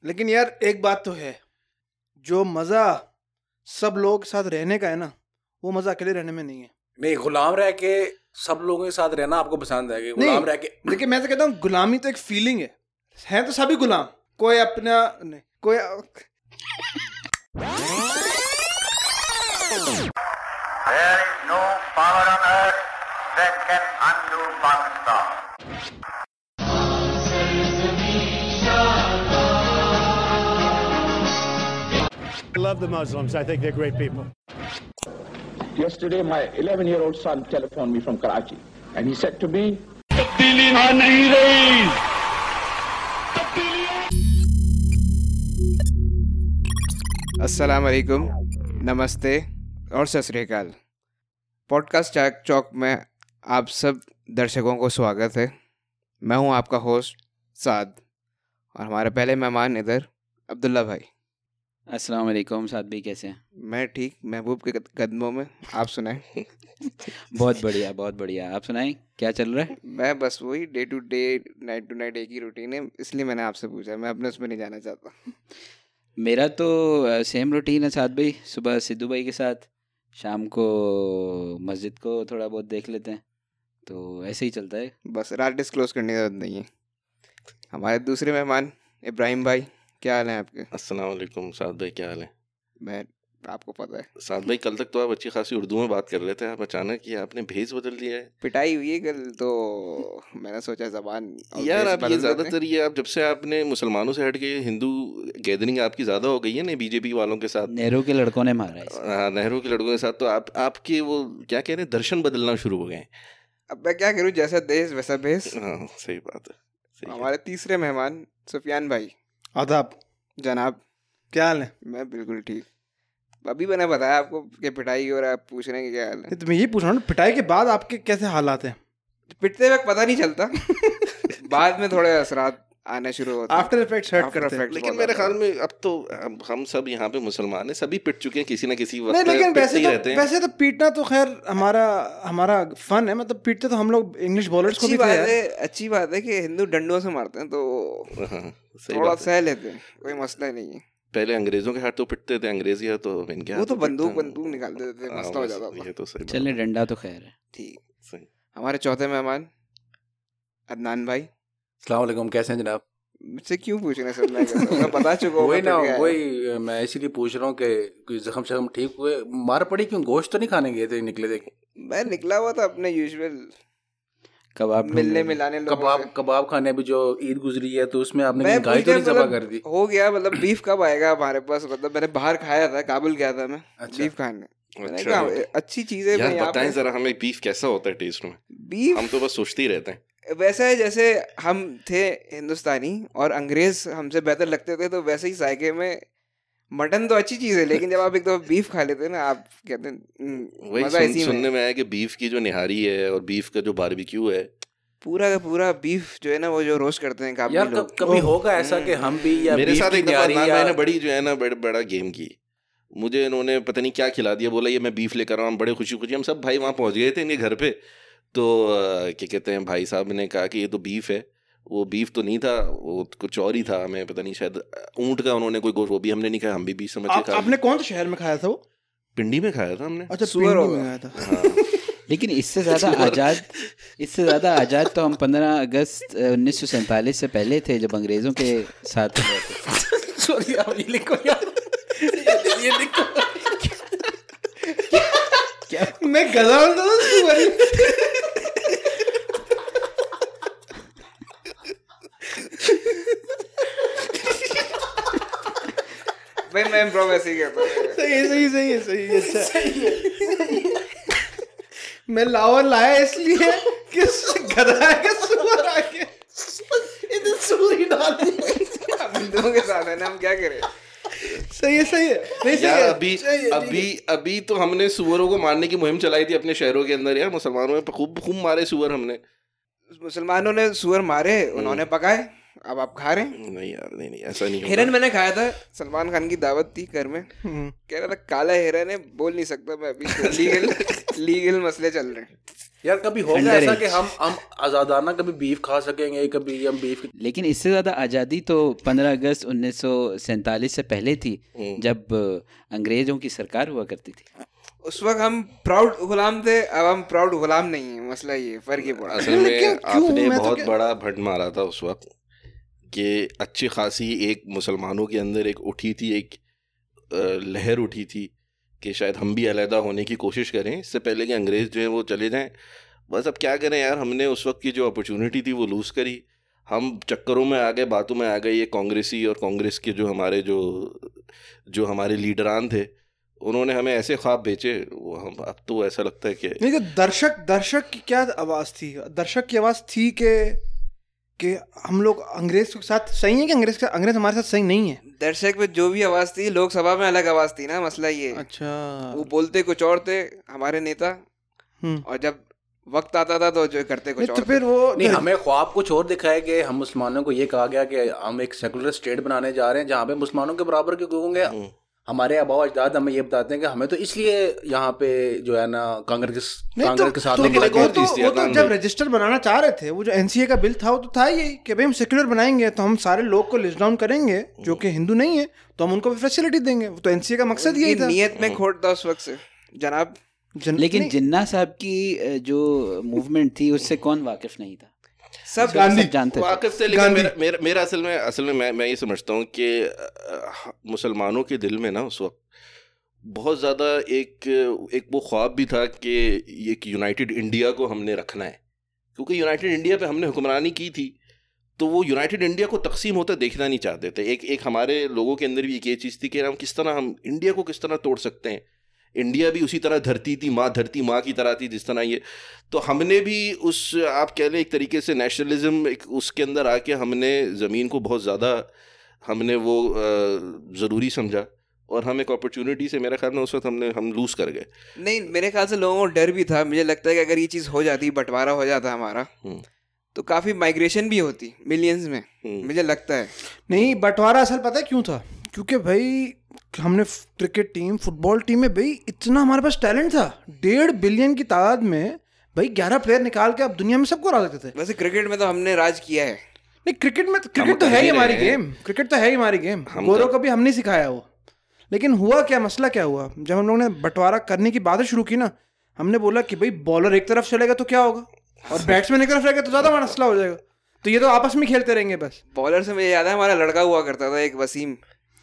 लेकिन यार एक बात तो है, जो मजा सब लोगों के साथ रहने का है ना, वो मजा अकेले रहने में नहीं है। नहीं, गुलाम रह के सब लोगों के साथ रहना आपको पसंद है कि गुलाम रह के? देखिए मैं तो कहता हूँ गुलामी तो एक फीलिंग है तो सभी गुलाम, कोई अपना नहीं, कोई There is no power on earth that can undo Pakistan. I love the Muslims. I think they're great people. Yesterday, my 11-year-old son telephoned me from Karachi, and he said to me, अस्सलाम वालेकुम, नमस्ते और सत श्री अकाल। Podcast चाक चौक में आप सब दर्शकों को स्वागत है। मैं हूं आपका होस्ट साद और हमारे पहले मेहमान इधर अब्दुल्ला भाई। अस्सलाम वालेकुम साद भाई, कैसे हैं? मैं ठीक, महबूब के कदमों में। आप सुनाएं? बहुत बढ़िया। आप सुनाएं, क्या चल रहा है? मैं बस वही day to day night to night एक ही रूटीन है, इसलिए मैंने आपसे पूछा। मैं अपने उसमें नहीं जाना चाहता। मेरा तो सेम रूटीन है साद भाई। सुबह सिद्धू भाई के साथ, शाम को मस्जिद को थोड़ा बहुत देख लेते हैं, तो ऐसे ही चलता है। बस रात डिस्क्लोज करने की जरूरत नहीं है। हमारे दूसरे मेहमान इब्राहिम भाई, क्या हाल है आपके? अस्सलाम वालेकुम साद भाई, क्या हाल है? मैं आपको पता है साद भाई, कल तक तो आप अच्छी खासी उर्दू में बात कर रहे थे, आप अचानक ये आपने भेज बदल दिया है। पिटाई हुई है कल, तो मैंने सोचा जबान यार आप ये ज़्यादातर ये आप जब से आपने मुसलमानों से हट के हिंदू गैदरिंग आपकी ज़्यादा हो गई है ना बीजेपी वालों के साथ। नेहरू के लड़कों ने मारा है। हाँ, नेहरू के लड़कों के साथ, तो आपके वो क्या कह रहे हैं, दर्शन बदलना शुरू हो गए। अब मैं क्या करूँ, जैसा देश वैसा भेस। हाँ सही बात है। हमारे तीसरे मेहमान सुफियान भाई। आदाब जनाब, क्या हाल है? मैं बिल्कुल ठीक। अभी मैंने बताया आपको कि पिटाई और आप पूछ रहे हैं कि क्या हाल है। तो मैं ये पूछ रहा हूँ, पिटाई के बाद आपके कैसे हालात हैं? पिटते वक्त पता नहीं चलता, बाद में थोड़े असरात आने शुरू होते हैं। आफ्टर इफेक्ट्स हर्ट करते हैं। लेकिन मेरे ख्याल में अब तो हम सब यहाँ पे मुसलमान हैं, सभी पिट चुके हैं किसी ना किसी वक्त। नहीं, लेकिन रहते हैं। वैसे तो पीटना तो खैर हमारा फन है। मतलब पीटते तो हम लोग इंग्लिश बॉलर्स को भी थे। अच्छी बात है कि हिंदू डंडों से मारते हैं, तो थोड़ा सह लेते हैं, कोई मसला नहीं है। पहले अंग्रेजों के हाथ तो पिटते थे, अंग्रेजी हाथ तो इनके हाथ, वो तो बंदूक निकाल देते थे, मसला हो जाता था। ये तो सही चलने डंडा तो खैर है। ठीक, सही। हमारे चौथे मेहमान अदनान भाई। अस्सलाम वालेकुम, कैसे हैं जनाब? मुझसे क्यों पूछ रहे हैं सर? मैं बता चुका हूँ। वही मैं इसीलिए पूछ रहा हूँ कि कोई जख्म शख्म ठीक हुए? मार पड़ी क्यों? गोश्त तो नहीं खाने गए थे, निकले थे? मैं निकला हुआ था अपने यूजुअल कबाब मिलाने लोगों से। कबाब खाने भी जो ईद गुजरी है, तो उसमें आपने गाय तो नहीं ज़बह कर दी? हो गया, मतलब बीफ कब आएगा हमारे पास? मतलब मैंने बाहर खाया था, काबुल गया था मैं। अच्छा। बीफ खाने। अच्छा, अच्छी चीज है। यार बताएं जरा हमें, बीफ कैसा होता है टेस्ट में? बीफ हम तो बस सोचते ही रहते हैं। वैसा है जैसे हम थे हिंदुस्तानी और अंग्रेज हमसे बेहतर लगते थे, तो वैसे ही साइके में मटन तो अच्छी चीज है, लेकिन जब आप एक दफा बीफ खा लेते हैं ना, आप कहते हैं वही सुनने में आया कि बीफ की जो निहारी है और बीफ का जो बारबेक्यू है, पूरा का पूरा बीफ जो है ना, वो जो रोस्ट करते हैं काफी यार लोग। कभी होगा ऐसा कि हम भी या मेरे बीफ साथ की एक दफा निहारी या मैंने बड़ी जो है ना बड़ा गेम की। मुझे इन्होंने पता नहीं क्या खिला दिया, बोला ये मैं बीफ लेकर आऊँ। हम बड़े खुशी हम सब भाई वहाँ पहुँच गए थे इनके घर पे। तो क्या कहते हैं, भाई साहब ने कहा कि ये तो बीफ है। वो बीफ तो नहीं था, वो कुछ और ही था, हमें पता नहीं, शायद ऊँट का उन्होंने कोई गोश्त। वो भी हमने नहीं खाया, हम भी बीफ समझ के खाया। आपने कौन से शहर में खाया था वो? पिंडी में खाया था हमने। अच्छा, पिंडी में खाया था। हाँ। लेकिन इससे ज़्यादा आज़ाद तो हम 15 अगस्त 1947 से पहले थे, जब अंग्रेज़ों के साथ रहे थे। सॉरी, आप ये लिखो यार, ये लिखो। क्या मैं गधा हूँ तो भाई मैं इम्प्रोवाइज ही करता हूँ। सही है। मैं लावर लाया इसलिए कि गधा है कि सुअर आ गया, इधर सूरी डाल दी। बंदूकों के साथ है ना, हम क्या करें? सही है। नहीं यार अभी तो हमने सुअरों को मारने की मुहिम चलाई थी अपने शहरों के अंदर। यार मुसलमानों ने खूब मारे सुअर। हमने मुसलमानों ने सुअर मारे, उन्होंने पकाए, अब आप खा रहे हैं। नहीं यार, नहीं ऐसा नहीं। हिरन मैंने खाया था, सलमान खान की दावत थी घर में। कह रहा था काला हिरन है, बोल नहीं सकता मैं अभी, लीगल मसले चल रहे हैं। यार कभी होगा ऐसा कि हम आज़ादाना कभी बीफ खा सकेंगे, कभी हम बीफ? लेकिन इससे ज़्यादा आज़ादी तो 15 अगस्त 1947 से पहले थी, जब अंग्रेज़ों की सरकार हुआ करती थी। उस वक्त हम प्राउड गुलाम थे, अब हम प्राउड गुलाम नहीं है। मसला ये फर्क ही पड़ा। असल में आपने बहुत बड़ा भट मारा था उस वक्त कि अच्छी खासी एक मुसलमानों के अंदर एक उठी थी, एक लहर उठी थी कि शायद हम भी अलहदा होने की कोशिश करें इससे पहले कि अंग्रेज़ जो है वो चले जाएं। बस अब क्या करें यार, हमने उस वक्त की जो अपॉर्चुनिटी थी वो लूज़ करी। हम चक्करों में आ गए, बातों में आ गए। ये कांग्रेसी और कांग्रेस के जो हमारे लीडरान थे, उन्होंने हमें ऐसे ख्वाब बेचे, वो हम अब तो ऐसा लगता है कि नहीं, दर्शक की क्या आवाज़ थी? दर्शक की आवाज़ थी कि हम लोग अंग्रेज के साथ सही है कि अंग्रेज हमारे साथ सही नहीं है। दर्शक में जो भी आवाज़ थी, लोकसभा में अलग आवाज़ थी ना। मसला ये। अच्छा, वो बोलते कुछ और थे हमारे नेता, और जब वक्त आता था तो जो करते कुछ और। तो फिर वो नहीं, हमें ख्वाब कुछ और दिखाया कि हम मुसलमानों को ये कहा गया कि हम एक सेकुलर स्टेट बनाने जा रहे हैं जहाँ पे मुसलमानों के बराबर के लोग होंगे। हमारे आबा अजदाद हमें ये बताते हैं कि हमें तो इसलिए यहाँ पे जो है ना कांग्रेस के साथ जब रजिस्टर बनाना चाह रहे थे, वो जो एनसीए का बिल था वो तो था ही कि भाई हम सेक्युलर बनाएंगे तो हम सारे लोग को लिस्ट डाउन करेंगे जो कि हिंदू नहीं है, तो हम उनको फैसिलिटी देंगे। तो एनसीए का मकसद यही था। नियत में खोट था उस वक्त से जनाब। लेकिन जिन्ना साहब की जो मूवमेंट थी उससे कौन वाकिफ नहीं था? सब जानते वाकिफ थे। लेकिन मेरा असल में मैं ये समझता हूँ कि मुसलमानों के दिल में ना उस वक्त बहुत ज़्यादा एक वो ख्वाब भी था कि एक यूनाइटेड इंडिया को हमने रखना है, क्योंकि यूनाइटेड इंडिया पे हमने हुक्मरानी की थी, तो वो यूनाइटेड इंडिया को तकसीम होता देखना नहीं चाहते थे। एक हमारे लोगों के अंदर भी एक ये चीज़ थी कि हम इंडिया को किस तरह तोड़ सकते हैं। इंडिया भी उसी तरह धरती माँ की तरह थी जिस तरह ये। तो हमने भी आप कह लें एक तरीके से नेशनलिज्म उसके अंदर आके हमने ज़मीन को बहुत ज़्यादा हमने वो ज़रूरी समझा, और हम एक अपॉर्चुनिटी से मेरे ख्याल में उस वक्त हम लूज़ कर गए। नहीं, मेरे ख्याल से लोगों को डर भी था। मुझे लगता है कि अगर ये चीज़ हो जाती, बंटवारा हो जाता हमारा, तो काफ़ी माइग्रेशन भी होती मिलियंस में। मुझे लगता है नहीं, बंटवारा असल पता है क्यों था? क्योंकि भाई हमने क्रिकेट टीम, फुटबॉल टीम में भाई इतना हमारे पास टैलेंट था। 1.5 बिलियन की तादाद में भाई 11 प्लेयर निकाल के आप दुनिया में सबको हरा देते थे। वैसे क्रिकेट में तो हमने राज किया है। नहीं, क्रिकेट तो है ही हमारी गेम। गौरव को भी हमने सिखाया वो। लेकिन हुआ क्या, मसला क्या हुआ? जब हम लोगों ने बंटवारा करने की बातें शुरू की ना, हमने बोला कि भाई बॉलर एक तरफ चलेगा तो क्या होगा, और बैट्समैन एक तरफ रहेगा तो ज़्यादा मसला हो जाएगा, तो ये तो आपस में खेलते रहेंगे बस। बॉलर से मुझे याद है हमारा लड़का हुआ करता था एक वसीम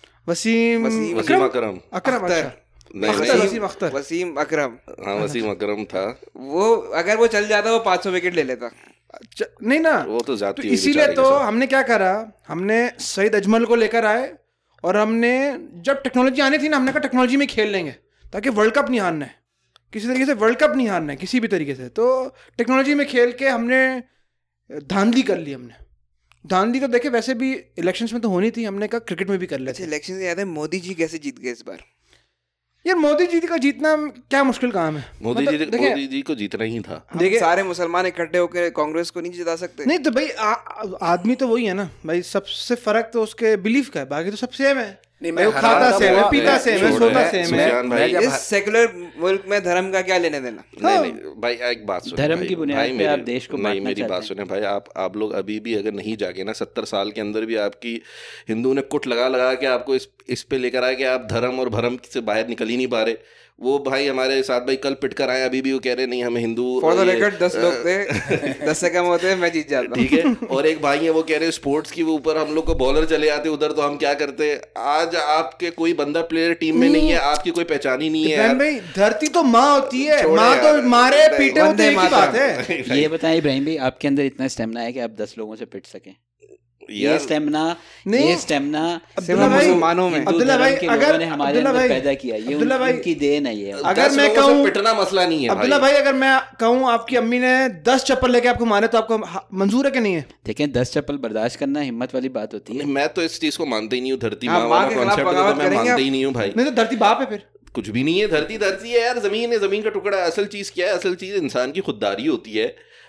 अकरम था वो। अगर वो चल जाता वो 500 विकेट ले लेता। नहीं ना, वो तो जाती तो इसीलिए तो हमने क्या करा, हमने सईद अजमल को लेकर आए, और हमने जब टेक्नोलॉजी आनी थी ना, हमने कहा टेक्नोलॉजी में खेल लेंगे ताकि वर्ल्ड कप नहीं हारना है, किसी तरीके से वर्ल्ड कप नहीं हारना है किसी भी तरीके से। तो टेक्नोलॉजी में खेल के हमने धांधली कर ली। धांधली तो देखे वैसे भी इलेक्शंस में तो होनी थी, हमने कहा क्रिकेट में भी कर लेते। इलेक्शन से याद है मोदी जी कैसे जीत गए इस बार? यार मोदी जी का जीतना क्या मुश्किल काम है? मोदी जी को जीतना ही था। देखिए सारे मुसलमान इकट्ठे होकर कांग्रेस को नहीं जिता सकते। नहीं तो भाई आदमी तो वही है ना भाई, सबसे फर्क तो उसके बिलीफ का है, बाकी तो सब सेम है। नहीं, मैं खाता सेम है, पीता सेम है, सोता सेम है। इस सेकुलर मुल्क में धर्म का क्या लेने देना? नहीं भाई, एक बात सुनो, धर्म की बुनियाद पे आप देश को बांटना चाहते हैं। मेरी बात सुने भाई, आप लोग अभी भी अगर नहीं जाके ना 70 साल के अंदर भी आपकी हिंदू ने कुट लगा के आपको इस पे लेकर आए कि आप धर्म और भरम से बाहर निकल ही नहीं पा रहे। वो भाई हमारे साथ भाई कल पिट कर आए, अभी भी वो कह रहे नहीं हमें हिंदू। फॉर द रिकॉर्ड 10 लोग थे, 10 से कम होते मैं जीत जाता। ठीक है, और एक भाई है वो कह रहे स्पोर्ट्स की वो ऊपर हम लोग को बॉलर चले आते उधर, तो हम क्या करते? आज आपके कोई बंदा प्लेयर टीम में नहीं है, आपकी कोई पहचान ही नहीं है भाई। धरती तो माँ होती है, माँ तो मारे पीटे होते एक ही बात है। ये बताएं इब्राहिम भाई, आपके अंदर इतना स्टेमिना है कि आप 10 लोगों से पिट सकें? ये स्टेमिना मुसलमानों में अब्दुल्ला भाई अगर हमारे अंदर पैदा किया, ये उनकी देन है। ये अगर मैं कहूँ पिटना मसला नहीं है अब्दुल्ला भाई, अगर मैं कहूँ आपकी अम्मी ने 10 चप्पल लेके आपको मारे तो आपको मंजूर है कि नहीं है? देखें 10 चप्पल बर्दाश्त करना हिम्मत वाली बात होती है। मैं तो इस चीज को मानता ही नहीं हूँ, धरती माँ वाला कॉन्सेप्ट तो मैं मानता ही नहीं हूँ भाई। नहीं तो धरती बाप है, फिर कुछ भी नहीं है। धरती है यार, जमीन है, जमीन का टुकड़ा है। असल चीज क्या है? असल चीज इंसान की खुददारी होती है।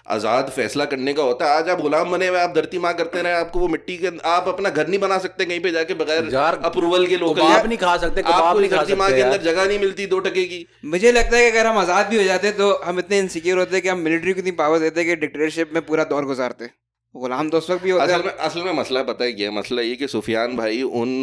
आज़ाद फैसला करने का होता है। आज आप गुलाम बने हुए, आप धरती माँ करते रहे, आपको वो मिट्टी के आप अपना घर नहीं बना सकते कहीं पे जाके बगैर अप्रूवल के। लोकल कबाब नहीं खा सकते, कबाब नहीं खा धरती माँ सकते के अंदर यार। जगह नहीं मिलती 2 टके की। मुझे लगता है कि अगर हम आज़ाद भी हो जाते तो हम इतने इनसिक्योर होते कि हम मिलिट्री को इतनी पावर देते कि डिक्टेटरशिप में पूरा दौर गुजारते। गुलाम तो उस वक्त भी होते हैं। असल में मसला पता है क्या मसला? ये कि सुफियान भाई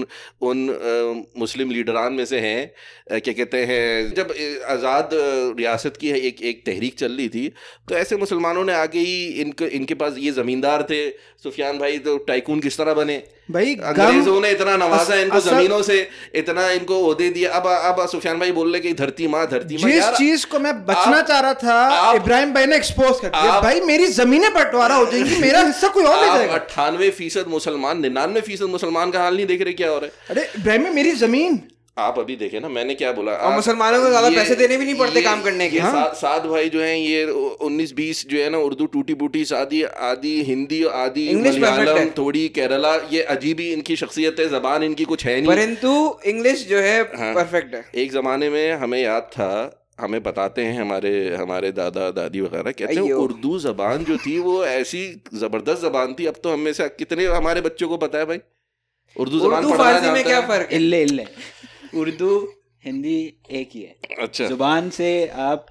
उन मुस्लिम लीडरान में से हैं, क्या कहते हैं, जब आज़ाद रियासत की एक तहरीक चल रही थी तो ऐसे मुसलमानों ने आके ही इनके पास ये ज़मींदार थे सुफियान भाई, तो टाइकून किस तरह बने भाई? अंग्रेजों ने इतना नवाजा इनको जमीनों से, इतना इनको ओहदे दिया। अब सुफियान भाई बोल रहे कि धरती माँ जिस चीज को मैं बचना चाह रहा था इब्राहिम भाई ने एक्सपोज कर दिया। भाई मेरी जमीनें बंटवारा हो जाएंगी, मेरा हिस्सा कोई और ले जाएगा। 98% मुसलमान, 99% मुसलमान का हाल नहीं देख रहे क्या हो रहा है? अरे इब्राहिम मेरी जमीन आप अभी देखे ना, मैंने क्या बोला, और मुसलमानों को ज्यादा पैसे देने भी नहीं पड़ते काम करने के। साद भाई जो हैं ये 19-20 जो है ना उर्दू टूटी बूटी आदि हिंदी, आदि मलयालम, थोड़ी केरला, ये अजीब ही इनकी शख्सियत है, जबान इनकी कुछ है नहीं, परंतु इंग्लिश जो है परफेक्ट है। एक जमाने में हमें याद था, हमें बताते हैं हमारे दादा दादी वगैरह कहते हैं उर्दू जबान जो थी वो ऐसी जबरदस्त जबान थी। अब तो हमें से कितने हमारे बच्चों को पता है भाई उर्दू जबान फारसी में क्या फर्क है? इल्ले उर्दू हिंदी एक ही है। अच्छा, जुबान से आप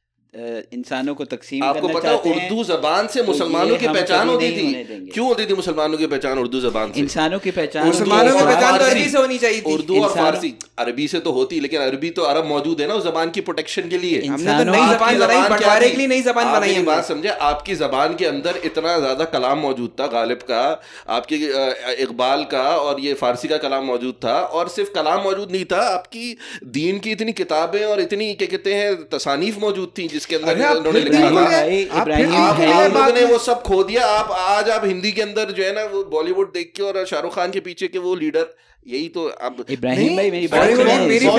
इंसानों को तकसीम आपको करना पता है चाहते हैं, उर्दू जबान से मुसलमानों की पहचान होती थी। देंगे। क्यों होती थी मुसलमानों की पहचान उर्दू जबान से? इंसानों की पहचान, मुसलमानों की पहचान तो अरबी से होनी चाहिए थी। उर्दू और फारसी अरबी से तो होती, लेकिन अरबी तो अरब मौजूद है ना उस जबान की प्रोटेक्शन के लिए। हमने तो नई जबान बनाई, बंटवारे के लिए नई जबान बनाई है। बात समझे, आपकी जबान के अंदर इतना ज्यादा कलाम मौजूद था, गालिब का, आपके इकबाल का, और ये फारसी का कलाम मौजूद था। और सिर्फ कलाम मौजूद नहीं था, आपकी दीन की इतनी किताबें और इतनी क्या कहते हैं तसानीफ मौजूद थी जिसके अंदर उन्होंने आप लोगों ने वो सब खो दिया। आज आप हिंदी के अंदर जो है ना वो बॉलीवुड देख के और शाहरुख खान के पीछे के वो लीडर, यही तो अब इब्राहिम भाई मेरी बात बॉलीवुड सुनिए। में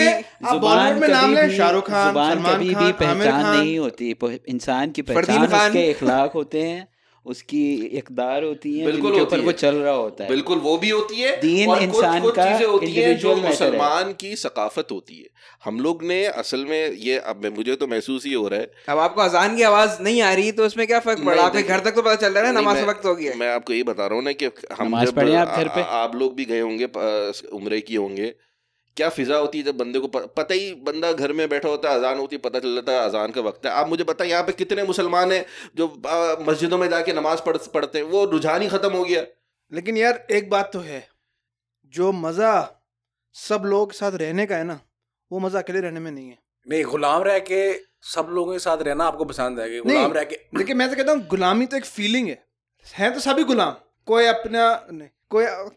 जुबान नाम ले शाहरुख खान, जुबान सलमान कभी खान, भी आमिर पहचान खान। नहीं होती। इंसान की पहचान उसके इखलाक होते हैं, उसकी इकदार होती है, बिल्कुल जिनके होती ऊपर है। वो चल रहा होता है। बिल्कुल वो भी होती है। दीन और इंसान कुछ का चीजें होती हैं जो individual matter है। मुसलमान की सकाफत होती है। हम लोग ने असल में ये, अब मुझे तो महसूस ही हो रहा है, अब आपको अजान की आवाज नहीं आ रही तो उसमें क्या फर्क पड़ा? आपके घर तक तो पता चल रहा है नमाज वक्त हो गया। मैं आपको यही बता रहा हूँ ना कि हम नमाज पढ़े आप घर पे, आप लोग भी गए होंगे, उम्रे किए होंगे, क्या फिजा होती है जब बंदे को पता ही, बंदा घर में बैठा होता है, अजान होती है, पता चल जाता है अजान का वक्त है। आप मुझे बताएं यहाँ पे कितने मुसलमान हैं जो मस्जिदों में जाके नमाज पढ़ते हैं? वो रुझान ही खत्म हो गया। लेकिन यार एक बात तो है, जो मजा सब लोग के साथ रहने का है ना, वो मजा अकेले रहने में नहीं है। नहीं, गुलाम रह के सब लोगों के साथ रहना आपको पसंद है? गुलाम रह के देखिए मैं तो कहता हूँ गुलामी तो एक फीलिंग है तो सभी गुलाम, कोई अपना नहीं,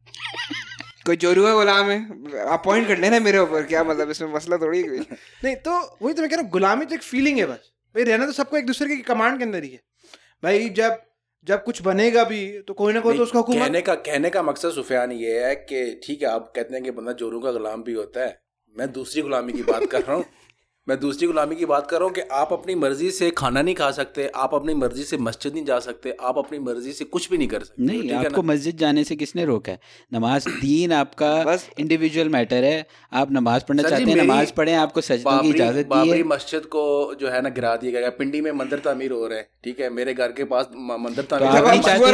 कोई चोरू का गुलाम है, आप पॉइंट कर लेना मेरे ऊपर, क्या मतलब इसमें मसला थोड़ी कोई नहीं। तो वही तो मैं कह रहा हूँ, गुलामी तो एक फीलिंग है बस। भाई रहना तो सबको एक दूसरे की कमांड के अंदर ही है भाई। जब कुछ बनेगा भी तो कोई ना कोई तो उसका हुकूमत। कहने का मकसद सुफियान ये है कि ठीक है आप कहते हैं कि बंदा चोरों का गुलाम भी होता है, मैं दूसरी गुलामी की बात कर रहा हूँ। मैं दूसरी गुलामी की बात कर रहा हूँ कि आप अपनी मर्जी से खाना नहीं खा सकते, आप अपनी मर्जी से मस्जिद नहीं जा सकते, आप अपनी मर्जी से कुछ भी नहीं कर सकते। नहीं, आपको मस्जिद जाने से किसने रोका है? नमाज दीन आपका बस इंडिविजुअल मैटर है। आप नमाज पढ़ना चाहते हैं, नमाज पढ़ें, आपको सजदों की इजाजत दी है। बाबरी मस्जिद को जो है ना गिरा दिया गया, पिंडी में मंदिर तामीर हो रहे हैं, ठीक है, मेरे घर के पास मंदिर तामीर,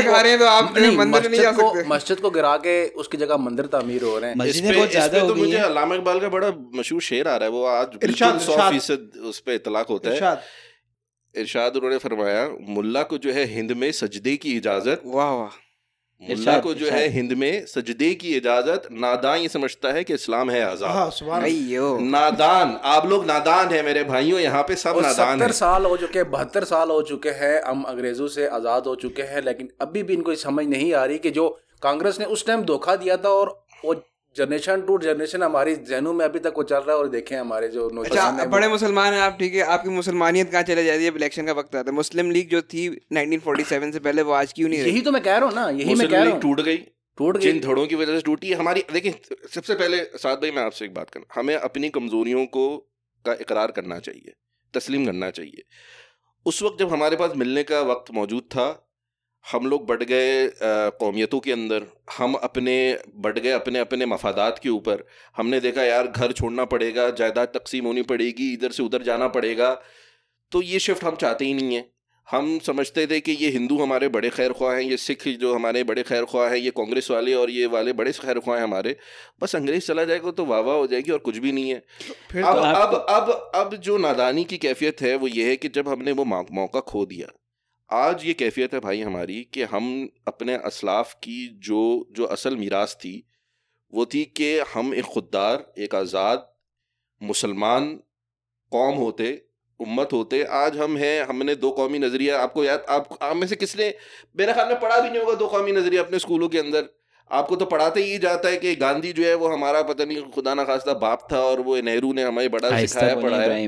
मस्जिद को गिरा के उसकी जगह मंदिर तामीर हो रहे हैं। मस्जिदें बहुत ज्यादा हो गई मुझे हैं। अल्लामा इकबाल का बड़ा मशहूर शेर आ रहा है, वो आज 100% उस पे इतलाक होता है। इरशाद उन्होंने फरमाया, मुल्ला को जो है हिंद में सजदे की इजाजत, वाह वाह, मुल्ला को जो है हिंद में सजदे की इजाजत, नादान ये समझता है कि इस्लाम है आजाद। नादान, आप लोग नादान है मेरे भाइयों, यहाँ पे सब नादान 70 साल हो चुके, 72 साल हो चुके हैं, हम अंग्रेजों से आजाद हो चुके हैं, लेकिन अभी भी इनको समझ नहीं आ रही कि जो कांग्रेस ने उस टाइम धोखा दिया था और वो जनरेशन टू जनरेशन हमारी जहनों में अभी तक वो चल रहा है। और देखें हमारे जो अच्छा बड़े मुसलमान हैं आप, ठीक है, आपकी मुसलमानियत कहाँ चले जाती है? इलेक्शन का वक्त आता है, मुस्लिम लीग जो थी 1947 से पहले वो आज क्यों नहीं रही? यही तो मैं कह रहा हूँ ना, यही मैं कह रहा हूँ, टूट गई जिन धड़ों की वजह से टूटी हमारी। देखिए सबसे पहले साद भाई मैं आपसे एक बात करना, हमें अपनी कमजोरियों को का इकरार करना चाहिए, तस्लीम करना चाहिए। उस वक्त जब हमारे पास मिलने का वक्त मौजूद था, हम लोग बढ़ गए कौमियतों के अंदर, हम बढ़ गए अपने अपने मफादात के ऊपर। हमने देखा यार घर छोड़ना पड़ेगा, जायदाद तकसीम होनी पड़ेगी, इधर से उधर जाना पड़ेगा, तो ये शिफ्ट हम चाहते ही नहीं है। हम समझते थे कि ये हिंदू हमारे बड़े खैर ख्वाह हैं, ये सिख जो हमारे बड़े खैर ख्वाह हैं, ये कांग्रेस वाले और ये वाले बड़े खैर ख्वाह हैं हमारे, बस अंग्रेज चला जाएगा तो वाह वाह हो जाएगी और कुछ भी नहीं है। फिर अब जो नादानी की कैफियत है वो ये है कि जब हमने वो मौका खो दिया, आज ये कैफियत है भाई हमारी कि हम अपने असलाफ की जो असल मीरास थी वो थी कि हम एक खुददार, एक आज़ाद मुसलमान कौम होते, उम्मत होते। आज हम हैं, हमने दो कौमी नज़रिया, आपको याद, आप में से किसने मेरे ख्याल में पढ़ा भी नहीं होगा दो कौमी नज़रिया अपने स्कूलों के अंदर। आपको तो पढ़ाते ही जाता है कि गांधी जो है वो हमारा पता नहीं खुदा ना खास्ता बाप था और वो नेहरू ने हमें बड़ा सिखाया पढ़ाया।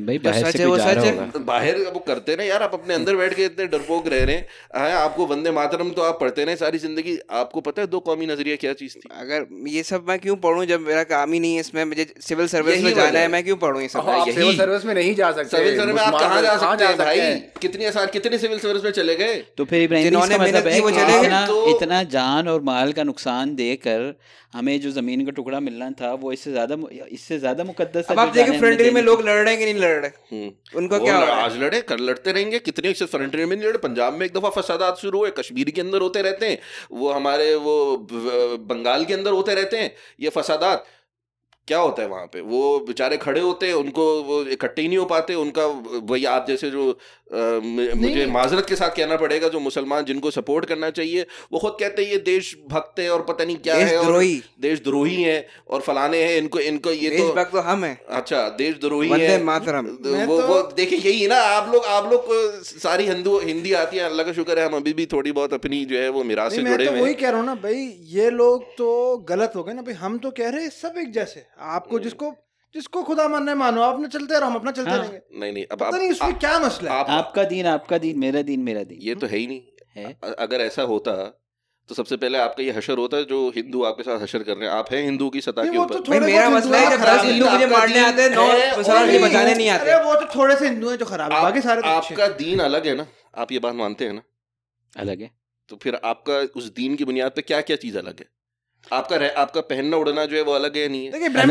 बाहर वो करते ना यार, आप अपने अंदर बैठ के इतने डरपोक रह रहे हैं। आपको वंदे मातरम तो आप पढ़ते रहे सारी जिंदगी, आपको पता है दो कौमी नजरिया क्या चीज थी? अगर ये सब मैं क्यों पढ़ूं जब मेरा काम ही नहीं है इसमें, मुझे सिविल सर्विस में जाना है, मैं क्यों पढ़ूं ये सब? सिविल सर्विस में नहीं जा सकते। सिविल सर्विस में आप कहाँ जा सकते हैं भाई? कितनी आसान, कितने सिविल सर्विस में चले गए? तो फिर जिन्होंने मेहनत की वो चले गए। इतना जान और माल का नुकसान देकर हमें जो जमीन का टुकड़ा मिलना था वो इससे ज्यादा मुकद्दस है। अब आप देखिए फ्रंटियर में लोग लड़ रहे हैं कि नहीं लड़ रहे, उनको क्या आज लड़ते रहेंगे। कितने फ्रंटियर में नहीं लड़े? पंजाब में एक दफा फसादात शुरू हुए, कश्मीर के अंदर होते रहते हैं, वो हमारे वो बंगाल के अंदर होते रहते हैं ये फसादात। क्या होता है वहाँ पे? वो बेचारे खड़े होते हैं, उनको वो इकट्ठे ही नहीं हो पाते। उनका वही आप जैसे जो मुझे माजरत के साथ कहना पड़ेगा, जो मुसलमान जिनको सपोर्ट करना चाहिए वो खुद कहते हैं ये देशभक्त है और पता नहीं क्या है, देशद्रोही है और फलाने हैं, इनको ये देशभक्त तो हम हैं। अच्छा, देशद्रोही है मातरम। वो देखिए यही ना, आप लोग सारी हिंदी आती है, अल्लाह का शुक्र है हम अभी भी थोड़ी बहुत अपनी जो है वो मिरास से जुड़े हुए हैं। वही कह रहा हूँ ना भाई, ये लोग तो गलत हो गए ना भाई। हम तो कह रहे हैं सब एक जैसे, आपको जिसको खुदा मानना है मानो, आपने चलते रहो, हम अपना चलते रहेंगे। नहीं अब पता नहीं इसमें क्या मसला है। आपका दीन मेरा दीन ये तो है ही नहीं है। अगर ऐसा होता तो सबसे पहले आपका ये हशर होता है जो हिंदू आपके साथ हशर कर रहे हैं। आप हैं हिंदू की सतह के ऊपर। तो मेरा मसला है जब 10 हिंदू मुझे मारने आते हैं, 9 मुसलमान मुझे बचाने नहीं आते। वो तो थोड़े से हिंदू हैं जो खराब है, बाकी सारे आपका दीन अलग है ना, आप ये बात मानते हैं ना? अलग है। तो फिर आपका उस दीन की बुनियाद पे क्या क्या चीज अलग है? आपका पहनना उड़ना जो है वो अलग है, नहीं है?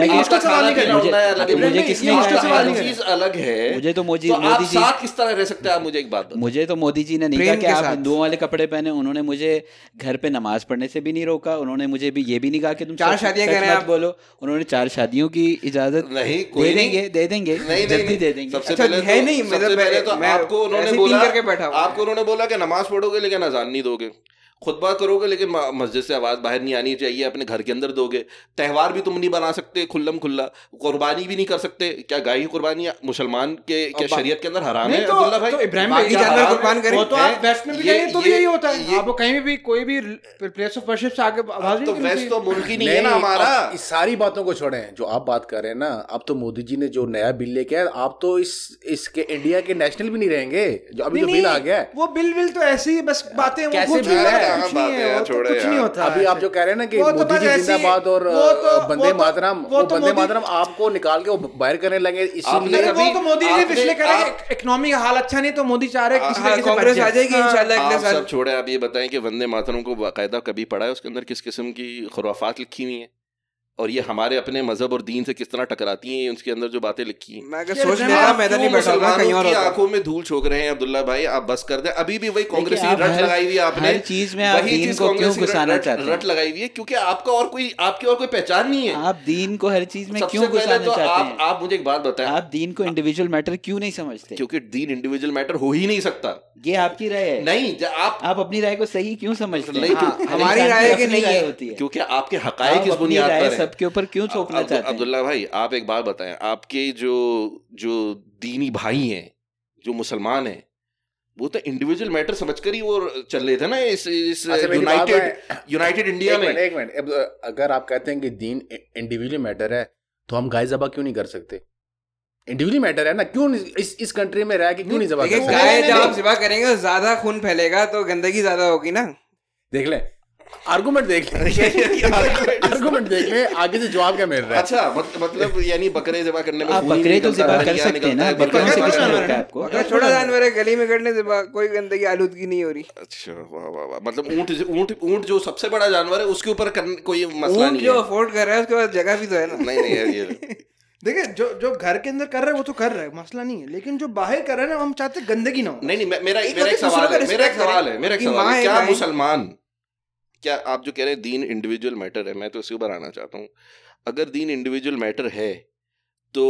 चीज अलग है। मुझे तो मोदी जी साथ किस तरह रह सकते हैं आप? मुझे एक बात, मुझे तो मोदी जी ने नहीं कहा कि आप हिंदुओं वाले कपड़े पहने। उन्होंने मुझे घर पे नमाज पढ़ने से भी नहीं रोका। उन्होंने मुझे भी ये भी नहीं कहा कि तुम 4 शादियां करें आप बोलो। उन्होंने 4 शादियों की इजाजत नहीं दे देंगे जल्दी दे देंगे। सबसे पहले तो आपको उन्होंने बोला कि नमाज पढ़ोगे लेकिन अजान नहीं दोगे, खुतबा करोगे लेकिन मस्जिद से आवाज बाहर नहीं आनी चाहिए, अपने घर के अंदर दोगे। त्यौहार भी तुम नहीं बना सकते खुल्लम खुल्ला, कुर्बानी भी नहीं कर सकते। क्या गाय की कुर्बानी मुसलमान के क्या शरीयत के अंदर हराम है? अब्दुल्ला भाई, तो इब्राहिम भाई जानवर कुर्बान करें, वो तो आप वेस्ट में भी जाइए तो यही होता है। आपको कहीं भी कोई भी प्लेस ऑफ वर्शिप से आगे आवाज नहीं, तो वेस्ट तो मुल्क ही नहीं है ना हमारा। इस सारी बातों को छोड़ें, जो आप बात कर रहे हैं ना, अब तो मोदी जी ने जो नया बिल लेके आया, आप तो इसके इंडिया के नेशनल भी नहीं रहेंगे। जो अभी जो बिल आ गया है, वो बिल तो ऐसी ही बस बातें, कैसे बिल है, कुछ नहीं होता। अभी आप जो कह रहे हैं ना कि मोदी जी जिंदाबाद और वंदे मातरम, वो वंदे मातरम आपको निकाल के वो बाहर करने लगे। इसीलिए वो तो मोदी जी इसलिए कर रहे हैं, इकोनॉमी का हाल अच्छा नहीं तो मोदी चाह रहे हैं किसी तरीके से कांग्रेस आ जाएगी इंशाल्लाह अगले साल। सब छोड़े, आप ये बताएं कि वंदे मातरम को बाकायदा कभी पढ़ा है? उसके अंदर किस किस्म की खुराफात लिखी हुई हैं और ये हमारे अपने मजहब और दीन से किस तरह टकराती हैं, उसके अंदर जो बातें लिखी हैं। मैं अगर सोच लेता मैं तो नहीं बैठा होगा, कहीं और आंखों में धूल छोक रहे हैं अब्दुल्ला भाई, आप बस कर दें। अभी भी वही कांग्रेसी रट लगाई हुई है आपने, हर चीज में आप दीन को क्यों घुसाना चाहते हैं? रट लगाई हुई है क्योंकि आपकी और कोई पहचान नहीं है। आप दीन को हर चीज में क्यों घुसाना चाहते हैं? आप मुझे एक बात बताएं, आप दीन को इंडिविजुअल मैटर क्यों नहीं समझते? क्योंकि दीन इंडिविजुअल मैटर हो ही नहीं सकता। ये आपकी राय है। नहीं, आप अपनी राय को सही क्यों समझते हैं? हमारी राय की नहीं होती है, क्योंकि आपके हकायक किस बुनियाद पर है? सबके ऊपर क्यों थोपना चाहते हैं? अब्दुल्ला भाई, आप एक बात बताएं, आपके जो दीनी भाई हैं, जो मुसलमान हैं, वो तो इंडिविजुअल मैटर समझकर ही वो चल रहे थे ना इस यूनाइटेड इंडिया में। एक मिनट, अगर आप कहते हैं कि दीन इंडिविजुअल मैटर है तो हम गाय ज़बह क्यों नहीं कर सकते? इंडिविजुअल मैटर है ना, क्यों इस कंट्री में रह के क्यों नहीं ज़बह कर सकते? गाय जब आप ज़बह करेंगे ज्यादा खून फैलेगा तो गंदगी ज्यादा होगी ना। देख ले, आर्गुमेंट देख ले, आगे से जवाब क्या मिल रहा है? अच्छा, मतलब यानी बकरे ज़बह करने में आप बकरे तो ज़बह कर सकते हैं ना, बकरों से कुछ नहीं होता है आपको। अगर छोटा जानवर है गली में करने से कोई गंदगी आलूदगी नहीं हो रही। अच्छा, वाह वाह वाह। मतलब ऊंट जो सबसे बड़ा जानवर है उसके ऊपर कोई मसला नहीं है। जो अफोर्ड कर रहा है उसके पास जगह भी तो है ना। नहीं ये देखिए जो घर के अंदर कर रहे हैं वो तो कर रहे हैं, मसला नहीं है, लेकिन जो बाहर कर रहे हैं ना, हम चाहते हैं गंदगी ना हो। नहीं मेरा एक सवाल है क्या मुसलमान, क्या आप जो कह रहे हैं दीन इंडिविजुअल मैटर है, मैं तो इसके ऊपर आना चाहता हूँ। अगर दीन इंडिविजुअल मैटर है तो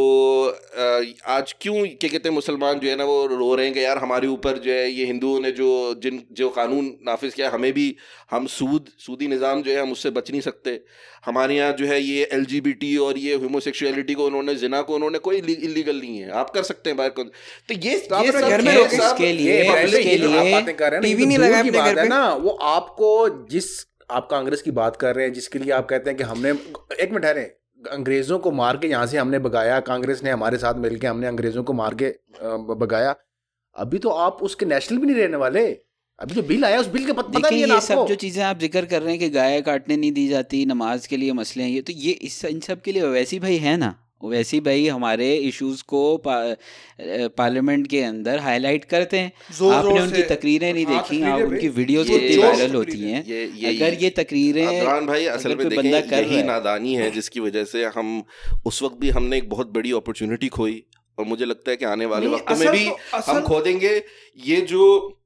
आज क्यों क्या कहते हैं मुसलमान जो है ना वो रो रहे हैं कि यार हमारे ऊपर जो है ये हिंदुओं ने जो कानून नाफिज किया, हमें भी, हम सूदी निज़ाम जो है हम उससे बच नहीं सकते। हमारे यहाँ जो है ये LGBT और ये होमोसेक्सुअलिटी को उन्होंने, जिना को उन्होंने, कोई इलीगल नहीं है, आप कर सकते हैं बाहर को। तो ये घर में इसके लिए बातें कर रहे हैं, टीवी नहीं लगा की बात है ना, वो आपको जिस आप कांग्रेस की बात कर रहे हैं जिसके लिए आप कहते हैं कि हमने, एक मिनट ठहरे, अंग्रेजों को मार के यहाँ से हमने भगाया, कांग्रेस ने हमारे साथ मिलके हमने अंग्रेजों को मार के भगाया, अभी तो आप उसके नेशनल भी नहीं रहने वाले। अभी जो बिल आया उस बिल के पता नहीं है ना आपको। सब जो चीज़ें आप जिक्र कर रहे हैं कि गाय काटने नहीं दी जाती, नमाज के लिए मसले हैं, ये तो ये इन सब के लिए ओवैसी भाई है ना, ओवैसी भाई हमारे इश्यूज को पार्लियामेंट के अंदर हाईलाइट करते हैं। आपने उनकी तकरीरें नहीं देखी, आप उनकी वीडियोस कितनी वायरल होती हैं। अगर ये तकरीरें अब्रान भाई असल में देखें, यही नादानी है जिसकी वजह से हम उस वक्त भी हमने एक बहुत बड़ी अपॉर्चुनिटी खोई, और मुझे लगता है कि आने वाले वक्त में भी हम खो देंगे। ये जो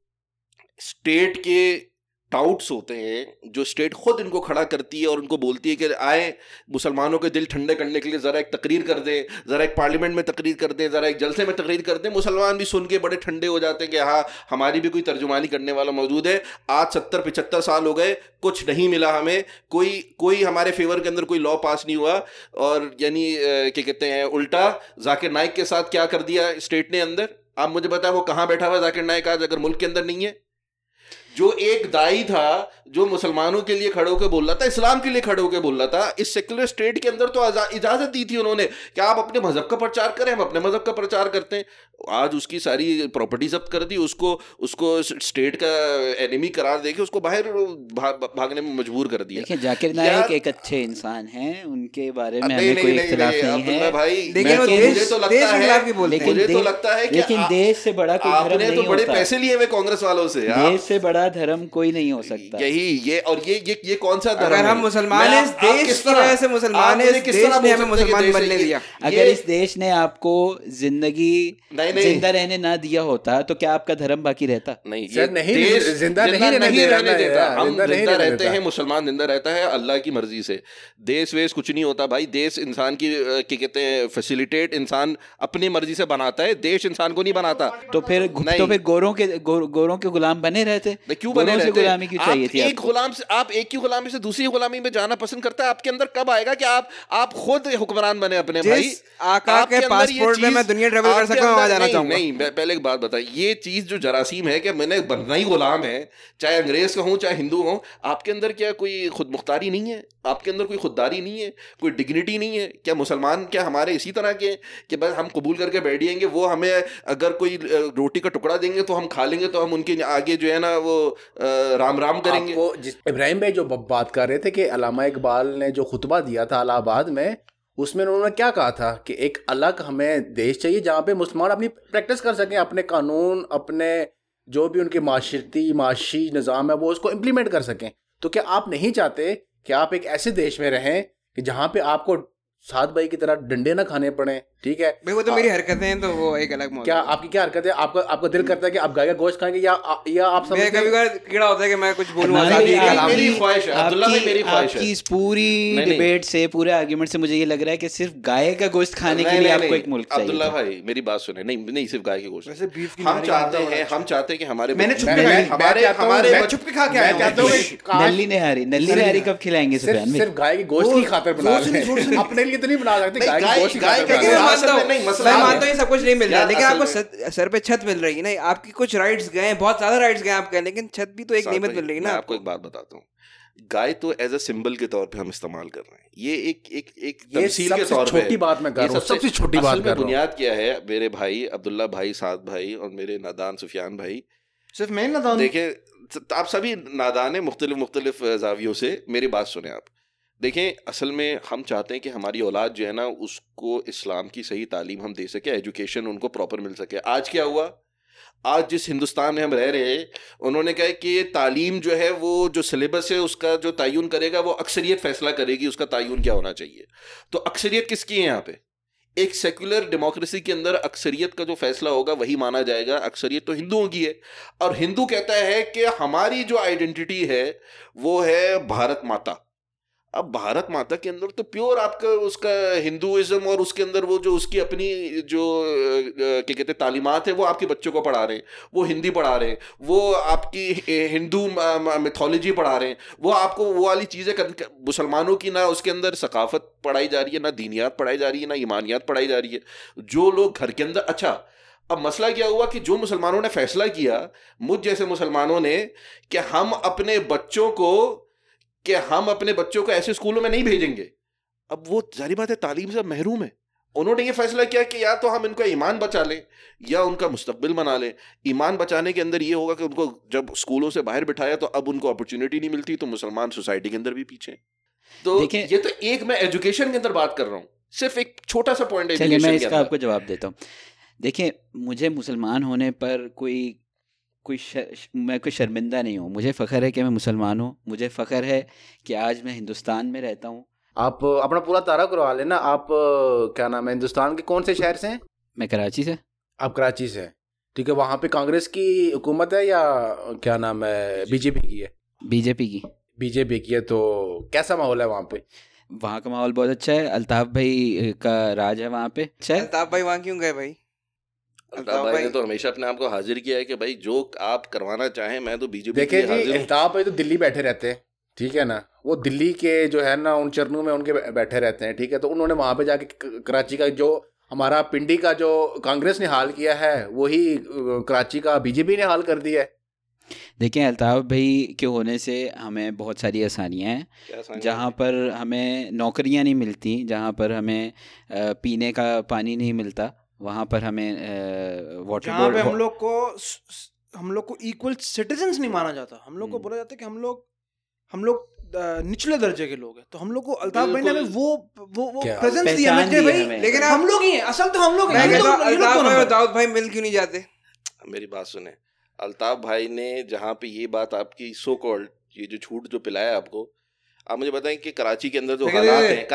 स्टेट के टाउट्स होते हैं, जो स्टेट खुद इनको खड़ा करती है और उनको बोलती है कि आए मुसलमानों के दिल ठंडे करने के लिए ज़रा एक तकरीर कर दें, ज़रा एक पार्लियामेंट में तकरीर कर दें, ज़रा एक जलसे में तकरीर कर दें, मुसलमान भी सुन के बड़े ठंडे हो जाते हैं कि हाँ हमारी भी कोई तर्जुमानी करने वाला मौजूद है। आज 70-75 साल हो गए, कुछ नहीं मिला हमें, कोई हमारे फेवर के अंदर कोई लॉ पास नहीं हुआ, और यानी क्या कहते हैं उल्टा जाकिर नाइक के साथ क्या कर दिया स्टेट ने अंदर। आप मुझे बताएं वो कहाँ बैठा हुआ जाकिर नाइक आज, अगर मुल्क के अंदर नहीं है। जो एक दाई था जो मुसलमानों के लिए खड़े होकर बोल रहा था, इस्लाम के लिए खड़े होकर बोल रहा था, इस सेक्युलर स्टेट के अंदर तो इजाजत दी थी उन्होंने कि आप अपने मजहब का प्रचार करें, हम अपने मजहब का प्रचार करते हैं। आज उसकी सारी प्रॉपर्टी जब्त कर दी, उसको स्टेट का एनिमी करार देके उसको बाहर भागने में मजबूर कर दिया। देखिए जाकिर नाइक एक अच्छे इंसान हैं, उनके बारे में हमें कोई इख्तिलाफ नहीं है भाई, लेकिन मुझे तो लगता है लेकिन देश से बड़ा कोई धर्म नहीं होता। बड़े पैसे लिए हुए कांग्रेस वालों से, देश से बड़ा धर्म कोई नहीं हो सकता। ये कौन सा धर्म? अगर हम मुसलमान हैं, इस देश की वजह से मुसलमान हैं, इस देश ने हमें मुसलमान बनने दिया। अगर इस देश ने आपको जिंदगी जिंदा रहने ना दिया होता तो क्या आपका धर्म बाकी रहता? नहीं, देश जिंदा नहीं रहने देता। हम जिंदा रहते हैं, मुसलमान जिंदा रहता है अल्लाह की मर्जी से। देश वेश कुछ नहीं होता भाई, देश इंसान की क्या कहते हैं फैसिलिटेट इंसान अपनी मर्जी से बनाता है, देश इंसान को नहीं बनाता। तो फिर गोरों के गुलाम बने रहते, क्यों बने रहते? गुलामी क्यों चाहिए थी? आप एक की गुलामी से दूसरी गुलामी में जाना पसंद करता है। आपके अंदर कब आएगा कि आप खुद हुक्मरान बने अपने? भाई आका के पासपोर्ट में मैं दुनिया ट्रैवल कर सकता हूं, वहां जाना चाहूंगा। नहीं, पहले एक बात बताइए, ये चीज जो जरासीम है कि मैंने बनना ही गुलाम है, चाहे अंग्रेज का हूं चाहे हिंदू हूं, आपके अंदर क्या कोई खुद मुख्तारी नहीं है? आपके अंदर कोई खुददारी नहीं है, कोई डिग्निटी नहीं है? क्या मुसलमान क्या हमारे इसी तरह के कि बस हम कबूल करके बैठ जाएंगे, वो हमें अगर कोई रोटी का टुकड़ा देंगे तो हम खा लेंगे, तो हम उनके आगे जो है ना वो राम राम करेंगे? इब्राहिम भाई जो बात कर रहे थे कि अल्लामा इकबाल ने जो खुतबा दिया था इलाहाबाद में, उसमें उन्होंने क्या कहा था कि एक अलग हमें देश चाहिए जहाँ पे मुसलमान अपनी प्रैक्टिस कर सकें, अपने कानून, अपने जो भी उनके माशी निज़ाम है वो उसको इम्प्लीमेंट कर सकें। तो क्या आप नहीं चाहते कि आप एक ऐसे देश में रहें कि जहाँ पे आपको साद भाई की तरह डंडे ना खाने पड़े? ठीक है भाई, वो तो मेरी हरकतें हैं, तो वो एक अलग मौजूद। क्या आपकी क्या हरकत है? आपका दिल करता है कि आप गाय का गोश्त खाएंगे या आप समझते हैं? कभी-कभार कीड़ा होता है कि मैं कुछ बोलूं। मेरी ख्वाहिश है अब्दुल्ला भाई, मेरी ख्वाहिश है। आपकी इस पूरी डिबेट से, पूरे आर्गुमेंट से मुझे ये लग रहा है कि सिर्फ गाय का गोश्त खाने के लिए आपको एक मुल्क चाहिए। अब्दुल्ला भाई मेरी बात सुने, नहीं सिर्फ गाय के गोश्त, हम चाहते हैं कि हमारे चुप के खा के आया हूं। नल्ली निहारी कब खिलाएंगे? सिर्फ गाय की गोश्त की खातिर बना रहे हैं, अपने लिए तो नहीं बना सकते। मैं मानता हूँ सब कुछ नहीं मिल रहा, लेकिन आपको सर पे छत मिल रही है ना, आपकी कुछ राइट्स गए, बहुत ज्यादा राइट्स गए आपके, लेकिन छत भी तो एक नियमत मिल रही है ना। आपको एक बात बताता हूँ, गाय तो एज अ सिंबल के तौर पे हम इस्तेमाल कर रहे हैं, ये एक तमसील के तौर पे छोटी बात मैं कर रहा हूं, सबसे छोटी बात कर रहा हूं। बुनियाद क्या है मेरे भाई अब्दुल्ला भाई, साद भाई और मेरे नादान सुफियान भाई? सिर्फ मैं नादान? देखिए आप सभी नादान हैं मुख्तलिफ जावियों से। मेरी बात सुने आप, देखें असल में हम चाहते हैं कि हमारी औलाद जो है ना उसको इस्लाम की सही तालीम हम दे सके, एजुकेशन उनको प्रॉपर मिल सके। आज क्या हुआ, आज जिस हिंदुस्तान में हम रह रहे हैं उन्होंने कहा कि ये तालीम जो है वो जो सिलेबस है उसका जो तयन करेगा वो अक्सरियत फैसला करेगी उसका तयन क्या होना चाहिए। तो अक्सरियत किसकी है यहाँ पे? एक सेक्युलर डेमोक्रेसी के अंदर अक्सरियत का जो फैसला होगा वही माना जाएगा। अक्सरियत तो हिंदुओं की है, और हिंदू कहता है कि हमारी जो आइडेंटिटी है वो है भारत माता। अब भारत माता के अंदर तो प्योर आपका उसका हिंदुइज्म, और उसके अंदर वो जो उसकी अपनी जो क्या कहते हैं तालीमात है वो आपके बच्चों को पढ़ा रहे हैं, वो हिंदी पढ़ा रहे हैं, वो आपकी हिंदू मिथोलॉजी पढ़ा रहे हैं, वो आपको वो वाली चीज़ें मुसलमानों की ना उसके अंदर सकाफत पढ़ाई जा रही है, ना दीनियात पढ़ाई जा रही है, ना ईमानियात पढ़ाई जा रही है। जो लोग घर के अंदर, अच्छा अब मसला क्या हुआ कि जो मुसलमानों ने फैसला किया, मुझ जैसे मुसलमानों ने, कि हम अपने बच्चों को ऐसे स्कूलों में नहीं भेजेंगे। अब वो जारी बात है तालीम से महरूम है। उन्होंने ये फैसला किया कि या तो हम इनको ईमान बचा लें या उनका मुस्तकबिल बना लें। ईमान बचाने के अंदर ये होगा कि उनको जब स्कूलों से बाहर बिठाया तो अब उनको अपॉर्चुनिटी नहीं मिलती, तो मुसलमान सोसाइटी के अंदर भी पीछे हैं। तो ये तो एक मैं एजुकेशन के अंदर बात कर रहा हूँ, सिर्फ एक छोटा सा पॉइंट है। चलिए मैं इसका आपको जवाब देता हूँ। देखिए, मुझे मुसलमान होने पर मैं कोई शर्मिंदा नहीं हूँ। मुझे फ़ख्र है कि मैं मुसलमान हूँ, मुझे फ़ख्र है कि आज मैं हिंदुस्तान में रहता हूँ। आप अपना पूरा तारा करवा लेना। आप क्या नाम है, हिंदुस्तान के कौन से शहर से हैं? मैं कराची से। आप कराची से हैं, ठीक है। वहाँ पे कांग्रेस की हुकूमत है या क्या नाम है बीजेपी की है? बीजेपी की है। तो कैसा माहौल है वहाँ पे? वहाँ का माहौल बहुत अच्छा है। अल्ताफ भाई का राज है वहाँ पे। अच्छा, अल्ताफ भाई वहाँ क्यों गए भाई? अल्ताफ भाई ने तो हमेशा अपने आप को हाजिर किया है कि भाई जो आप करवाना चाहें मैं तो बीजेपी देखिए जी, अल्ताफ भाई तो दिल्ली बैठे रहते हैं, ठीक है ना। वो दिल्ली के जो है ना उन चरणों में उनके बैठे रहते हैं, ठीक है। तो उन्होंने वहाँ पे जाके कराची का जो हमारा पिंडी का जो कांग्रेस ने हाल किया है वही कराची का बीजेपी ने हाल कर दिया है। देखें, अल्ताफ भाई के होने से हमें बहुत सारी आसानियाँ हैं। जहाँ पर हमें नौकरियाँ नहीं मिलती, जहाँ पर हमें पीने का पानी नहीं मिलता, वहाँ पर हमें वाटर बोर्ड, हम लोग को इक्वल सिटीजन्स नहीं माना जाता। हम लोग को बोला जाता है कि हम लोग निचले दर्जे के लोग हैं। तो हम लोग को अल्ताफ भाई ने हमें वो प्रेजेंस दिया भाई, लेकिन हम लोग ही हैं, असल तो हम लोग हैं। अल्ताफ भाई और दाऊद भाई मिल क्यों नहीं जाते? मेरी बात सुने, अल्ताफ भाई ने जहाँ पे ये बात आपकी सो कॉल्ड ये जो छूट जो पिलाया आपको, आप मुझे बताएं कि कराची के अंदर जो हालात हैं,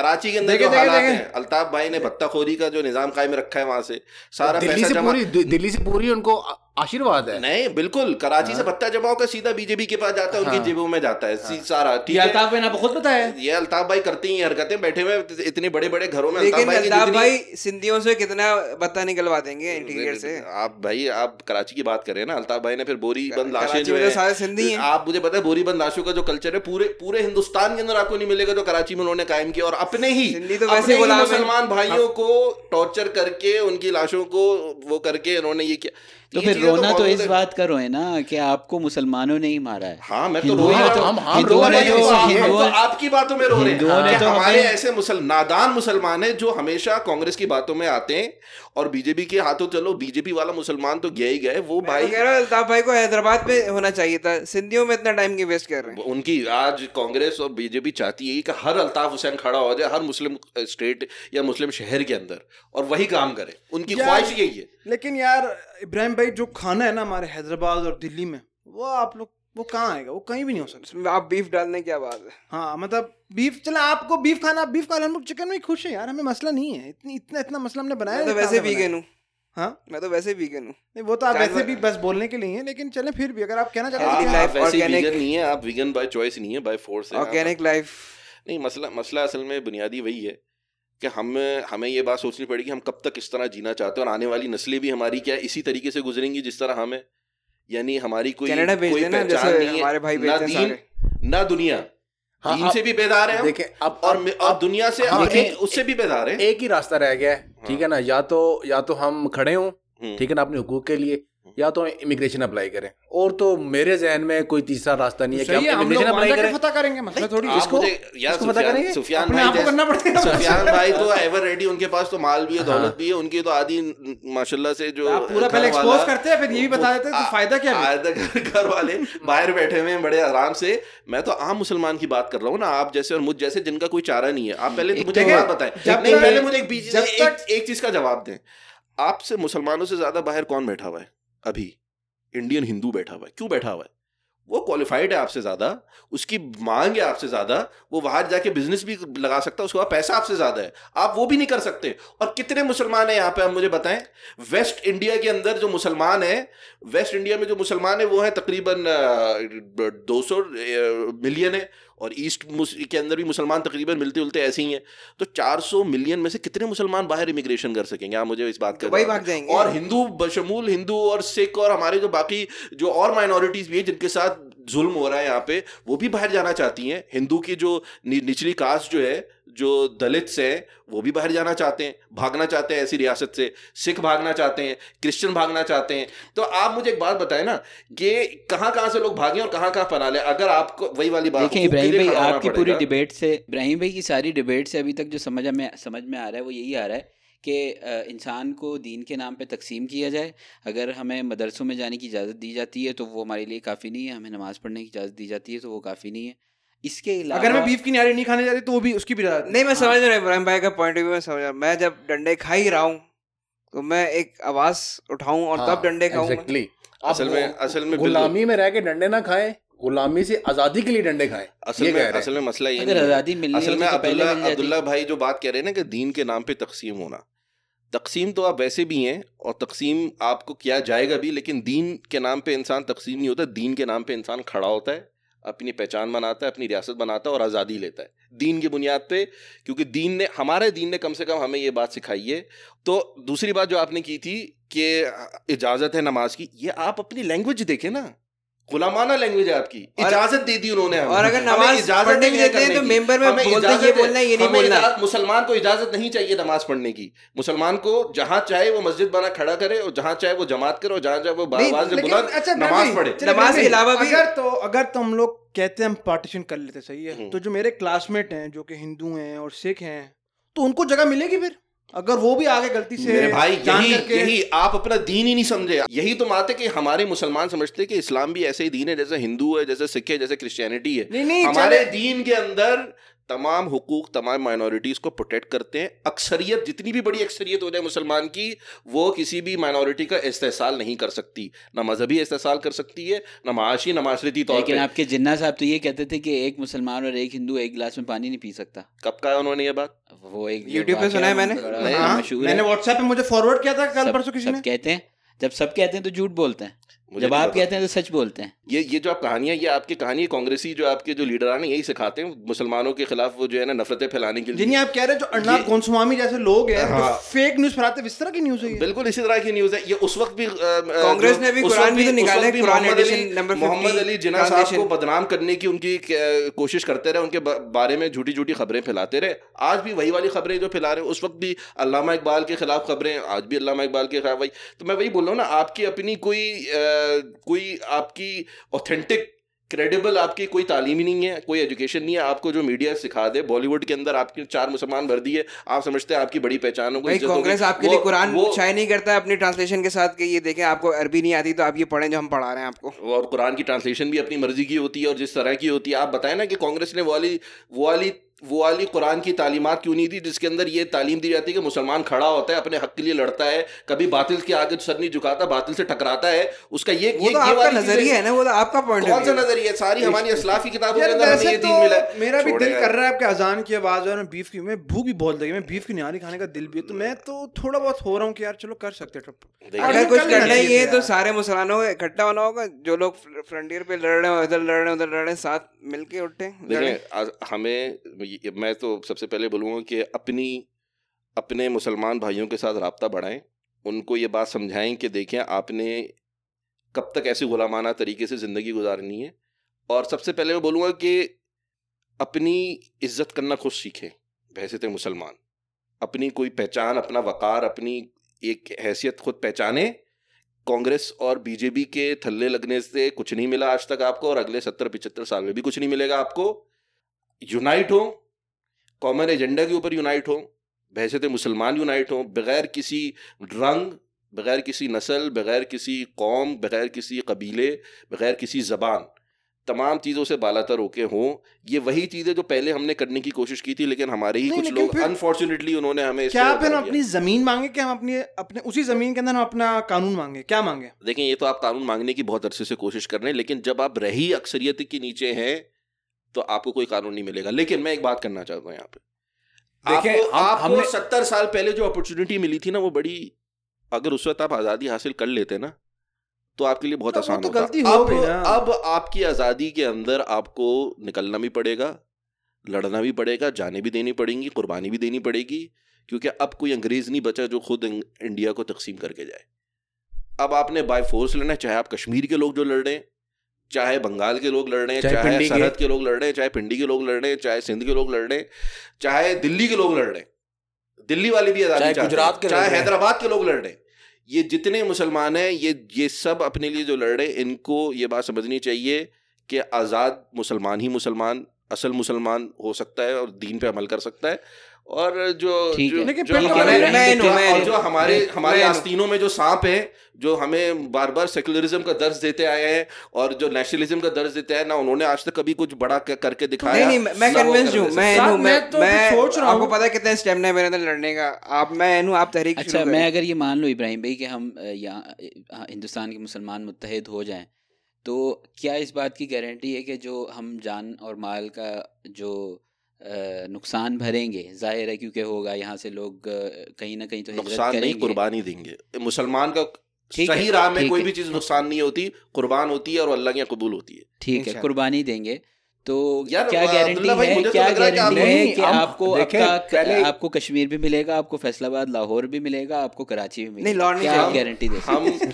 अल्ताफ भाई ने भत्ताखोरी का जो निजाम कायम रखा है, वहां से सारा पैसा जमा, दिल्ली से पूरी उनको आशीर्वाद है। नहीं बिल्कुल, कराची से भत्ता जमा होकर सीधा बीजेपी के पास जाता है, उनकी जेबों में जाता है सारा। ठीक है, अल्ताफ भाई ने खुद बताया, ये अल्ताफ भाई करते ही हरकतें बैठे हुए इतने बड़े बड़े घरों में। लेकिन अल्ताफ भाई सिंधियों से कितना भत्ता निकलवा देंगे इंटीरियर से? आप कराची की बात कर रहे हैं ना। अल्ताफ भाई ने फिर बोरी बंद लाशें जो है, सारे सिंधी हैं। आप मुझे पता है बोरी बंद लाशों का जो कल्चर है पूरे हिंदुस्तान के अंदर आपको नहीं मिलेगा जो कराची में उन्होंने कायम किया। और अपने ही मुसलमान भाइयों को टॉर्चर करके उनकी लाशों को वो करके उन्होंने ये किया। तो फिर रोना तो इस बात का रोए ना कि आपको मुसलमानों ने ही मारा है। हाँ, मैं तो रो रहा हूँ, आपकी बातों में रो रहे हैं। हमारे ऐसे नादान मुसलमान हैं जो हमेशा कांग्रेस की बातों में आते हैं और बीजेपी के हाथों, चलो बीजेपी वाला मुसलमान तो गए ही गए। वो भाई कह रहा अल्ताफ भाई को हैदराबाद में होना चाहिए था, सिंधियों में इतना टाइम की वेस्ट कर रहे हैं। उनकी आज कांग्रेस और बीजेपी चाहती है कि हर अल्ताफ हुसैन खड़ा हो जाए हर मुस्लिम स्टेट या मुस्लिम शहर के अंदर और वही काम करे, उनकी ख्वाहिश यही है। लेकिन यार इब्राहिम भाई, जो खाना है ना हमारे हैदराबाद और दिल्ली में, वो आप लोग वो कहाँ आएगा? वो कहीं भी नहीं हो सकता। आप बीफ डालने क्या बात है? हाँ, मतलब बीफ, चला आपको बीफ खाना, हम लोग चिकन में खुश है यार, हमें मसला नहीं है। इतना मसला हमने बनाया। मैं तो वैसे वीगन हूँ। हाँ, मैं तो वैसे वीगन हूँ। नहीं, वो तो आप वैसे भी बस बोलने के लिए हैं, लेकिन चले फिर भी अगर आप कहना चाहते हैं आप वैसे वीगन नहीं है, आप वीगन बाय चॉइस नहीं है, बाय फोर्स है। ऑर्गेनिक लाइफ नहीं, मसला असल में बुनियादी वही है कि हमें ये बात सोचनी पड़ेगी हम कब तक इस तरह जीना चाहते हैं और आने वाली नस्लें भी हमारी क्या इसी तरीके से गुजरेंगी जिस तरह हमें, यानी हमारी कोई पहचान नहीं है, ना दुनिया। हाँ, दीन से भी बेदार है देखिए और दुनिया से उससे भी बेदार है। एक ही रास्ता रह गया है, ठीक है ना, या तो हम खड़े हों, ठीक है ना, अपने हुकूक के लिए, या तो इमिग्रेशन अप्लाई करें। और तो मेरे जहन में कोई तीसरा रास्ता नहीं है कि हम इमिग्रेशन अप्लाई करें। पता करेंगे मतलब थोड़ी इसको पता करेंगे। सुफियान भाई तो एवर रेडी, उनके पास तो माल भी है, दौलत भी है, उनकी तो आदि माशाल्लाह से जो पूरा पहले एक्सपोज करते हैं, फिर ये भी बता देते हैं तो फायदा क्या है। घर वाले बाहर बैठे हुए हैं बड़े आराम से। मैं तो आम मुसलमान की बात कर रहा हूँ ना, आप जैसे और मुझ जैसे जिनका कोई चारा नहीं है। आप पहले मुझे एक बात बताएं, पहले मुझे एक चीज का जवाब दें। आपसे मुसलमानों से ज्यादा बाहर कौन बैठा हुआ है? अभी इंडियन हिंदू बैठा हुआ है। क्यों बैठा हुआ है? वो क्वालिफाइड है आपसे ज्यादा, उसकी मांग है आपसे ज्यादा, वो बाहर जाके बिजनेस भी लगा सकता है, उसके पास पैसा आपसे ज्यादा है, आप वो भी नहीं कर सकते। और कितने मुसलमान हैं यहाँ पे, आप मुझे बताएं। वेस्ट इंडिया के अंदर जो मुसलमान है, वेस्ट इंडिया में जो मुसलमान है वो है तकरीबन 200 मिलियन है, और ईस्ट के अंदर भी मुसलमान तकरीबन मिलते जुलते ऐसे ही हैं। तो 400 मिलियन में से कितने मुसलमान बाहर इमिग्रेशन कर सकेंगे, आप मुझे इस बात का वही भाग जाएंगे। और हिंदू बशमूल हिंदू और सिख और हमारे जो बाकी जो और माइनॉरिटीज भी है जिनके साथ जुल्म हो रहा है यहाँ पे, वो भी बाहर जाना चाहती हैं। हिंदू की जो निचली कास्ट जो है, जो दलित्स हैं, वो भी बाहर जाना चाहते हैं, भागना चाहते हैं ऐसी रियासत से। सिख भागना चाहते हैं, क्रिश्चियन भागना चाहते हैं। तो आप मुझे एक बात बताएं ना कि कहाँ कहाँ से लोग भागे और कहाँ कहाँ पना ले। अगर आपको वही वाली बात, देखिए इब्राहिम भाई, आपकी पूरी डिबेट से, इब्राहिम भाई की सारी डिबेट से अभी तक जो समझ में आ रहा है वो यही आ रहा है कि इंसान को दीन के नाम पे तकसीम किया जाए। अगर हमें मदरसों में जाने की इजाज़त दी जाती है तो वो हमारे लिए काफ़ी नहीं है, हमें नमाज़ पढ़ने की इजाज़त दी जाती है तो वो काफ़ी नहीं है। इसके अलावा अगर मैं बीफ की न्यारी नहीं खाने जाती तो वो भी उसकी भी नहीं, मैं समझ रहा हूँ इब्राहिम भाई का पॉइंट ऑफ व्यू, मैं समझ रहा हूँ। मैं जब डंडे खा ही रहा हूँ तो मैं एक आवाज उठाऊं और तब डंडे खाऊं। एग्जैक्टली। असल में गुलामी में रह के डंडे ना खाएं, गुलामी से आजादी के लिए डंडे खाएं। असल में मसला ये अगर आज़ादी मिलनी असल में होती तो पहले मिल जाती। अब्दुल्ला भाई जो बात कह रहे हैं ना कि दीन के नाम पे तकसीम होना, तकसीम तो आप वैसे भी हैं और तकसीम आपको किया जाएगा भी, लेकिन दीन के नाम पे इंसान तकसीम नहीं होता। दीन के नाम पे इंसान खड़ा होता है, अपनी पहचान बनाता है, अपनी रियासत बनाता है और आज़ादी लेता है दीन की बुनियाद पे, क्योंकि हमारे दीन ने कम से कम हमें ये बात सिखाई है। तो दूसरी बात जो आपने की थी कि इजाज़त है नमाज की, ये आप अपनी लैंग्वेज देखें ना, गुलामाना लैंग्वेज है आपकी, इजाजत दे दी उन्होंने हमें। और अगर नमाज पढ़ने भी देते हैं तो मेंबर में बोलते हैं ये बोलना है, ये नहीं बोलना। मुसलमान को इजाजत नहीं चाहिए नमाज पढ़ने की। मुसलमान को जहां चाहे वो मस्जिद बना खड़ा करे और जहां चाहे वो जमात करे और जहां चाहे वो आवाज से बुलंद नमाज पढ़े। नमाज के अलावा भी अगर तो हम लोग कहते हैं हम पार्टीशन कर लेते, सही है, तो जो मेरे क्लासमेट हैं जो कि हिंदू हैं और सिख हैं तो उनको जगह मिलेगी फिर, अगर वो भी आगे गलती से। मेरे भाई यही आप अपना दीन ही नहीं समझे। यही तो बात है कि हमारे मुसलमान समझते हैं कि इस्लाम भी ऐसे ही दीन है जैसे हिंदू है, जैसे सिख है, जैसे क्रिश्चियनिटी है। नहीं, हमारे दीन के अंदर तमाम हुकूक तमाम माइनॉरिटीज को प्रोटेक्ट करते हैं। अक्सरियत, जितनी भी बड़ी अक्सरियत हो जाए मुसलमान की, वो किसी भी माइनॉरिटी का इस्तेहसाल नहीं कर सकती, ना मजहबी इस्तेहसाल कर सकती है, ना माशी ना माशरती तौर पर। लेकिन आपके जिन्ना साहब तो ये कहते थे कि एक मुसलमान और एक हिंदू एक गिलास में पानी नहीं पी सकता। कब कहा उन्होंने ये बात? वो एक यूट्यूब पे सुना है मैंने, मैंने व्हाट्सएप पे मुझे फॉरवर्ड किया था कल परसों किसी ने। कहते हैं, जब सब कहते हैं तो झूठ बोलते हैं, जब आप कहते हैं तो सच बोलते हैं। ये जो आप कहानियां, ये आपकी कहानी कांग्रेसी जो आपके जो लीडरान यही सिखाते हैं मुसलमानों के खिलाफ, वो जो है ना नफरतें फैलाने के लिए। जिन्हें आप कह रहे हैं जो अर्नाब गोस्वामी जैसे लोग हैं जो फेक न्यूज़ फैलाते हैं, इस तरह की न्यूज़ है। बिल्कुल इसी तरह की न्यूज़ है ये। उस वक्त भी कांग्रेस ने भी कुरान भी तो निकाला है, कुरान एडिशन नंबर 50 मोहम्मद अली जिन्ना साहब को बदनाम करने की उनकी कोशिश करते रहे, उनके बारे में झूठी झूठी खबरें फैलाते रहे। आज भी वही वाली खबरें जो फैला रहे हैं, उस वक्त भी अल्लामा इकबाल के खिलाफ खबरें, आज भी अल्लामा इकबाल के खिलाफ। वही तो मैं वही बोल रहा हूँ ना, आपकी अपनी कोई आपकी ऑथेंटिक क्रेडिबल आपकी कोई तालीम ही नहीं है, कोई एजुकेशन नहीं है। आपको जो मीडिया सिखा दे, बॉलीवुड के अंदर आपके 4 मुसलमान भर दिए, आप समझते हैं आपकी बड़ी पहचान हो गई। कांग्रेस आपके लिए कुरान शाये नहीं करता है अपनी ट्रांसलेशन के साथ कि ये देखें आपको अरबी नहीं आती तो आप ये पढ़ें जो हम पढ़ा रहे हैं आपको। और कुरान की ट्रांसलेशन भी अपनी मर्जी की होती है और जिस तरह की होती है। आप बताएं ना कि कांग्रेस ने वो वाली कुरान की तालीमात क्यों नहीं दी जिसके अंदर ये तालीम दी जाती है कि मुसलमान खड़ा होता है, अपने हक के लिए लड़ता है, कभी बातिल के आगे सर नहीं झुकाता, बातिल से टकराता है। उसका ये आपका नजरिया है ना, वो तो आपका पॉइंट है। कौन सा नजरिया? सारी हमारी इस्लाफ की किताबों के अंदर हमें ये दीन मिला। मेरा भी दिल कर रहा है आपके अजान की आवाज और बीफ की, मैं भूख भी बहुत लगी, मैं बीफ की निहारी खाने का दिल भी है, तो मैं तो थोड़ा बहुत हो रहा हूँ कि यार चलो कर सकते ट्रिप। अगर कुछ करना ही है तो सारे मुसलमानों को इकट्ठा होना होगा, जो लोग फ्रंटियर पे लड़ रहे हैं, इधर लड़ रहे हैं, उधर लड़ रहे हैं, साथ मिलके उठे। मैं तो सबसे पहले बोलूँगा कि अपने मुसलमान भाइयों के साथ राब्ता बढ़ाएं, उनको ये बात समझाएं कि देखें आपने कब तक ऐसे गुलामाना तरीके से ज़िंदगी गुजारनी है। और सबसे पहले मैं बोलूँगा कि अपनी इज्जत करना खुद सीखें। वैसे थे मुसलमान, अपनी कोई पहचान, अपना वक़ार, अपनी एक हैसियत खुद पहचाने। कांग्रेस और बीजेपी के थल्ले लगने से कुछ नहीं मिला आज तक आपको, और अगले 70-75 साल में भी कुछ नहीं मिलेगा आपको। यूनाइट हो, कॉमन एजेंडा के ऊपर यूनाइट हो, वैसे तो मुसलमान यूनाइट हो, बगैर किसी रंग, बगैर किसी नस्ल, बगैर किसी कौम, बगैर किसी कबीले, बगैर किसी ज़बान, तमाम चीज़ों से बालातर होके हों, ये वही चीज़ें जो पहले हमने करने की कोशिश की थी, लेकिन हमारे ही नहीं, कुछ लेकिन लोग फिर अनफॉर्चुनेटली उन्होंने हमें क्या इससे फिर हम हटा अपनी दिया। जमीन मांगे, क्या हम अपने उसी जमीन के अंदर हम अपना कानून मांगे, क्या मांगे? देखें, ये तो आप कानून मांगने की बहुत अरसे से कोशिश कर रहे हैं, लेकिन जब आप रही अक्सरियत के नीचे हैं तो आपको कोई कानून नहीं मिलेगा। लेकिन मैं एक बात करना चाहता हूँ यहाँ पे, देखिए, आपको हमने 70 साल पहले जो अपॉर्चुनिटी मिली थी ना, वो बड़ी, अगर उस वक्त आप आज़ादी हासिल कर लेते ना तो आपके लिए बहुत तो वो आसान तो होता। गलती हो गई ना। अब आपकी आज़ादी के अंदर आपको निकलना भी पड़ेगा, लड़ना भी पड़ेगा, जाने भी देनी पड़ेंगी, कुर्बानी भी देनी पड़ेगी, क्योंकि अब कोई अंग्रेज नहीं बचा जो खुद इंडिया को तकसीम करके जाए। अब आपने बाय फोर्स लेना है, चाहे आप कश्मीर के लोग जो लड़ रहे हैं, चाहे बंगाल के लोग लड़ रहे हैं, चाहे पिंडी सरहद के लोग लड़ रहे हैं, चाहे पिंडी के लोग लड़ रहे हैं, चाहे सिंध के लोग लड़ रहे हैं, चाहे दिल्ली के लोग लड़ रहे हैं, दिल्ली वाले भी आज़ादी चाहे चाहते हैं, गुजरात के लड़ चाहे रहे हैं। हैदराबाद के लोग लड़ रहे हैं। ये जितने मुसलमान हैं, ये सब अपने लिए जो लड़ रहे हैं, इनको ये बात समझनी चाहिए कि आज़ाद मुसलमान ही मुसलमान, असल मुसलमान हो सकता है और दीन पे अमल कर सकता है। और जो ठीक है, लेकिन जो फिर हमारे मैं- और जो हमारे मैं- आस्तीनों में जो सांप हैं, जो हमें बार बार सेकुलरिज्म का दर्ज देते आए हैं और जो नेशनलिज्म का दर्ज देते हैं ना, उन्होंने आज तक कभी कुछ बड़ा करके दिखाया। नहीं मैं ना वो कन्विंस कर हूँ, दे मैं सकते। हूँ, मैं तो मैं सोच रहा आपको हूँ। पता है कितना स्टेमिना है मेरे अंदर लड़ने का। मैं हूँ, आप तहरीक अच्छा, शुरू मैं करें। अगर ये मान लो इब्राहिम भाई कि हम यहाँ हिंदुस्तान के मुसलमान मुत्तहिद हो जाएं, तो क्या इस बात की गारंटी है कि जो हम जान और माल का जो नुकसान भरेंगे, जाहिर है क्योंकि होगा, यहाँ से लोग कहीं ना कहीं तो हिजरत नुकसान नहीं, करेंगे। कुर्बानी देंगे। मुसलमान का ठीक है, सही राह में ठीक कोई है। भी चीज नुकसान नहीं होती, कुर्बान होती है और अल्लाह के यहाँ कबूल होती है। ठीक है, इंशाल्लाह। कुर्बानी देंगे तो यार, क्या गारंटी अब्दुल्ला भाई, है, मुझे तो क्या लग रहा है कि आप- गारंटी है नहीं, कि हम आपको देखें, पहले- आपको कश्मीर भी मिलेगा, आपको फैसलाबाद लाहौर भी मिलेगा, आपको कराची भी मिलेगा? लाहौर नहीं क्या चाहिए। गारंटी दे सकते?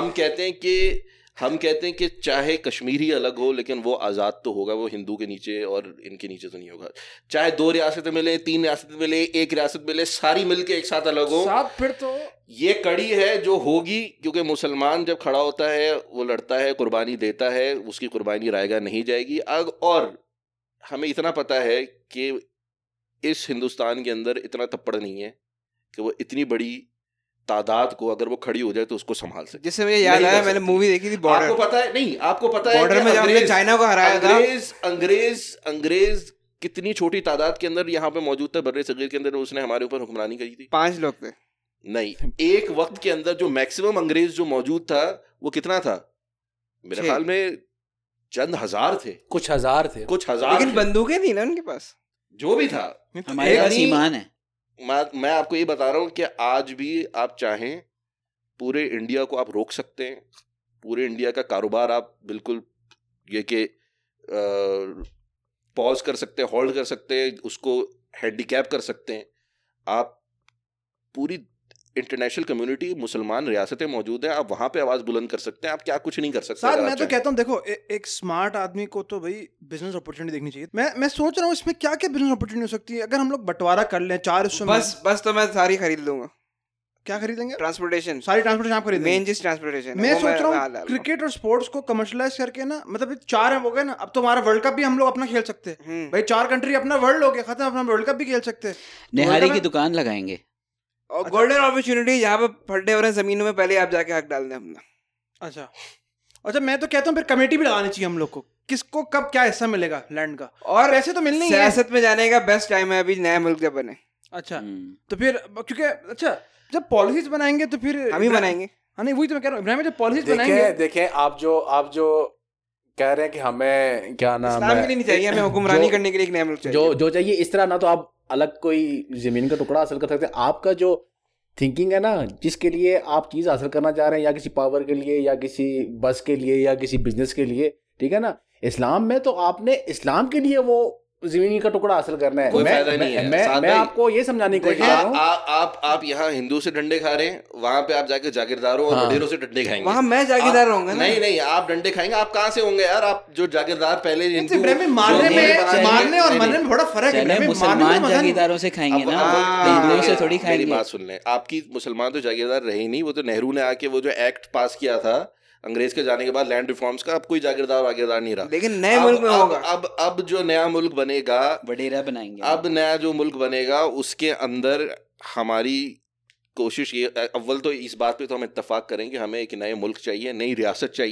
हम कहते हैं कि चाहे कश्मीर ही अलग हो, लेकिन वो आज़ाद तो होगा, वो हिंदू के नीचे और इनके नीचे तो नहीं होगा। चाहे 2 रियासतें मिले, 3 रियासतें मिले, 1 रियासत मिले, सारी मिलके एक साथ अलग हो, साथ फिर तो ये कड़ी है जो होगी। क्योंकि मुसलमान जब खड़ा होता है, वो लड़ता है, कुर्बानी देता है, उसकी कुर्बानी रायगा नहीं जाएगी। और हमें इतना पता है कि इस हिंदुस्तान के अंदर इतना तप्पड़ नहीं है कि वो इतनी बड़ी तादाद को अगर वो खड़ी हो जाए तो उसको संभाल सके। जिससे मुझे याद नहीं आया, कर मैंने सकती। मूवी देखी थी बॉर्डर। आपको पता है, नहीं आपको पता है बॉर्डर कि में जब हमने चाइना को हराया था, अंग्रेज कितनी छोटी तादाद के अंदर यहाँ पे मौजूद था, बर्रे सगीर के अंदर, उसने हमारे ऊपर हुक्मरानी करी थी। 5 लोग थे। नहीं, एक वक्त के अंदर जो मैक्सिमम अंग्रेज जो मौजूद था वो कितना था? मेरे 6। ख्याल में चंद हजार थे, कुछ हजार थे। कुछ हजार लेकिन थे। बंदूकें थी ना उनके पास। जो भी था, हमारे पास यानी- ईमान है। मैं आपको ये बता रहा हूँ कि आज भी आप चाहें पूरे इंडिया को आप रोक सकते हैं, पूरे इंडिया का कारोबार आप बिल्कुल ये कि पॉज कर सकते हैं, होल्ड कर सकते हैं, उसको हैंडीकैप कर सकते हैं। आप पूरी इंटरनेशनल कम्युनिटी, मुसलमान रियासतें मौजूद हैं, आप वहां पे आवाज बुलंद कर सकते हैं। आप क्या कुछ नहीं कर सकते। साथ अगर मैं आप तो चाहें। कहता हूँ, देखो एक स्मार्ट आदमी को तो भाई बिजनेस अपॉर्चुनिटी देखनी चाहिए। मैं सोच रहा हूँ इसमें क्या क्या बिजनेस अपॉर्चुनिटी हो सकती है अगर हम लोग बंटवारा कर लें 4 हिस्सों में। बस तो मैं सारी खरीद लूंगा। क्या खरीदेंगे? ट्रांसपोर्टेशन, सारी ट्रांसपोर्टेशन आप खरीदेंगे? मेन चीज ट्रांसपोर्टेशन। मैं सोच रहा हूँ क्रिकेट और स्पोर्ट्स को कमर्शलाइज करके ना, मतलब 4 हो गए ना, अब तो हमारा वर्ल्ड कप भी हम लोग अपना खेल सकते हैं भाई। 4 कंट्री अपना वर्ल्ड हो गया खत्म, अपना वर्ल्ड कप भी खेल सकते हैं। निहारी की दुकान लगाएंगे और गोल्डन अपॉर्चुनिटी, जहाँ पे फड्डे हो रहे हैं जमीनों में, पहले आप जाके हक डाल दें अपना। अच्छा मैं तो कहता हूँ फिर कमेटी भी लगानी चाहिए हम लोग को, किसको कब क्या हिस्सा मिलेगा लैंड का, और पैसे तो मिलने ही हैं। सियासत में जाने का बेस्ट टाइम है अभी, नया मुल्क जब बने। अच्छा तो फिर क्योंकि अच्छा जब पॉलिसीज बनाएंगे तो फिर हम ही बनाएंगे। हाँ नहीं, वही तो मैं कह रहा हूँ इब्राहिम, जब पॉलिसीज बनाएंगे। देखें आप जो कह रहे हैं कि हमें क्या नाम इस्लाम के लिए नहीं चाहिए, हमें हुक्मरानी करने के लिए एक नया मुल्क चाहिए। जो चाहिए इस तरह ना, तो आप अलग कोई जमीन का टुकड़ा हासिल कर सकते हैं। आपका जो थिंकिंग है ना, जिसके लिए आप चीज़ हासिल करना चाह रहे हैं, या किसी पावर के लिए, या किसी बस के लिए, या किसी बिजनेस के लिए, ठीक है ना, इस्लाम में तो आपने इस्लाम के लिए वो जमीन का टुकड़ा हासिल करना है। कोई फायदा नहीं है। मैं आपको ये समझाने की कोशिश कर रहा हूँ। आप यहाँ हिंदू से डंडे खा रहे हैं, वहां पे आप जाके जागीरदारों और वडेरों से डंडे खाएंगे। वहाँ मैं जागीरदार रहूंगा ना। नहीं, आप डंडे खाएंगे। आप कहाँ से होंगे यार? आप जो जागीरदार पहले हिंदू, इब्राहिम मारने और मरने में बड़ा फर्क है। चले मुसलमान जागीरदारों से खाएंगे ना, हिंदुओं से थोड़ी मेरी खाएंगे। बात सुन लें, आपकी मुसलमान तो जागीरदार रहे ही नहीं। वो तो नेहरू ने आके वो जो एक्ट पास किया था अंग्रेज के जाने के बाद, लैंड रिफॉर्म्स का, अब कोई जागीरदार वागीरदार नहीं रहा। लेकिन नए मुल्क में होगा। अब जो नया मुल्क बनेगा, वडेरा बनाएंगे। अब नया जो मुल्क बनेगा उसके अंदर हमारी कोशिश ये, अव्वल तो इस बात पे तो हम इत्तेफाक करें कि हमें एक नए मुल्क चाहिए, नई रियासत चाहिए,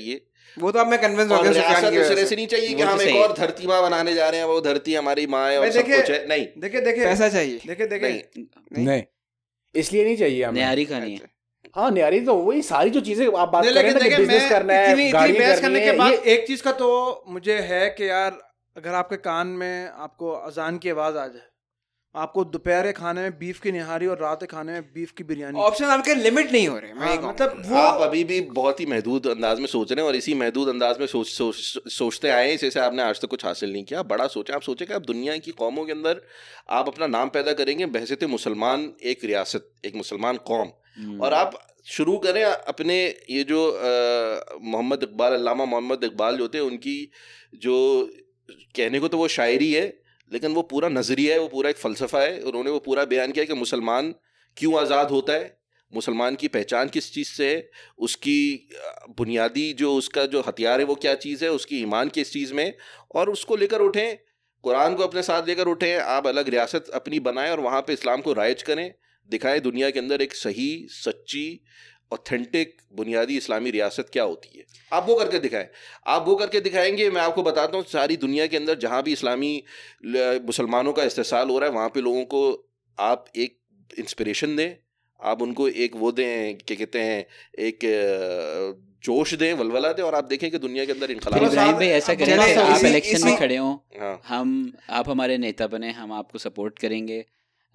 वो तो अब मैं कन्विंस हो और गया रियासत सुफियान की इस वजह तरह से। से नहीं चाहिए कि वो तो हम एक सही है। और धरती माँ बनाने जा रहे हैं, वो धरती हमारी माँ है और सब कुछ है, नहीं देखिए पैसा चाहिए। नहीं। नहीं, इसलिए नहीं चाहिए हमें। न्यारी खानी है। हाँ, न्यारी तो वही सारी जो चीजें आप बात कर रहे हैं ना कि देखिए, बिजनेस करना है, इतनी गाड़ी बहस करनी करने है, के बाद ये एक चीज का तो मुझे है कि यार अगर आपके कान में आपको अजान की आवाज आ जाए, आपको दोपहर के खाने में बीफ की निहारी और रात के खाने में बीफ की बिरयानी, ऑप्शन आपके लिमिट नहीं हो रहे। मैं ये हाँ, कहूँगा। मतलब वो आप अभी भी बहुत ही महदूद अंदाज में सोच रहे हैं और इसी महदूद अंदाज में सोचते आए हैं, जैसे आपने आज तक कुछ हासिल नहीं किया। बड़ा सोचें, आप सोचें कि आप दुनिया की कौमों के अंदर आप अपना नाम पैदा करेंगे। बहसीत मुसलमान एक रियासत, एक मुसलमान कौम, और आप शुरू करें अपने ये जो मोहम्मद इकबाल, अल्लामा मोहम्मद इकबाल जो थे, उनकी जो कहने को तो वो शायरी है, लेकिन वो पूरा नज़रिया है, वो पूरा एक फ़लसफ़ा है। उन्होंने वो पूरा बयान किया कि मुसलमान क्यों आज़ाद होता है, मुसलमान की पहचान किस चीज़ से है, उसकी बुनियादी जो उसका जो हथियार है वो क्या चीज़ है, उसकी ईमान किस चीज़ में, और उसको लेकर उठें, कुरान को अपने साथ लेकर उठें। आप अलग रियासत अपनी बनाएं और वहाँ पे इस्लाम को राइज करें, दिखाएं दुनिया के अंदर एक सही, सच्ची, ऑथेंटिक बुनियादी इस्लामी रियासत क्या होती है। आप वो करके दिखाएं। आप वो करके दिखाएंगे, मैं आपको बताता हूँ, सारी दुनिया के अंदर जहाँ भी इस्लामी मुसलमानों का इस्तेसाल हो रहा है, वहाँ पे लोगों को आप एक इंस्पिरेशन दें, आप उनको एक वो दें, क्या कहते हैं, एक जोश दें, वलवला दें, और आप देखें कि दुनिया के अंदर इनकलाब। इब्राहिम भाई ऐसा करें कि आप इलेक्शन में खड़े हों, हाँ। आप हमारे नेता बने, हम आपको सपोर्ट करेंगे,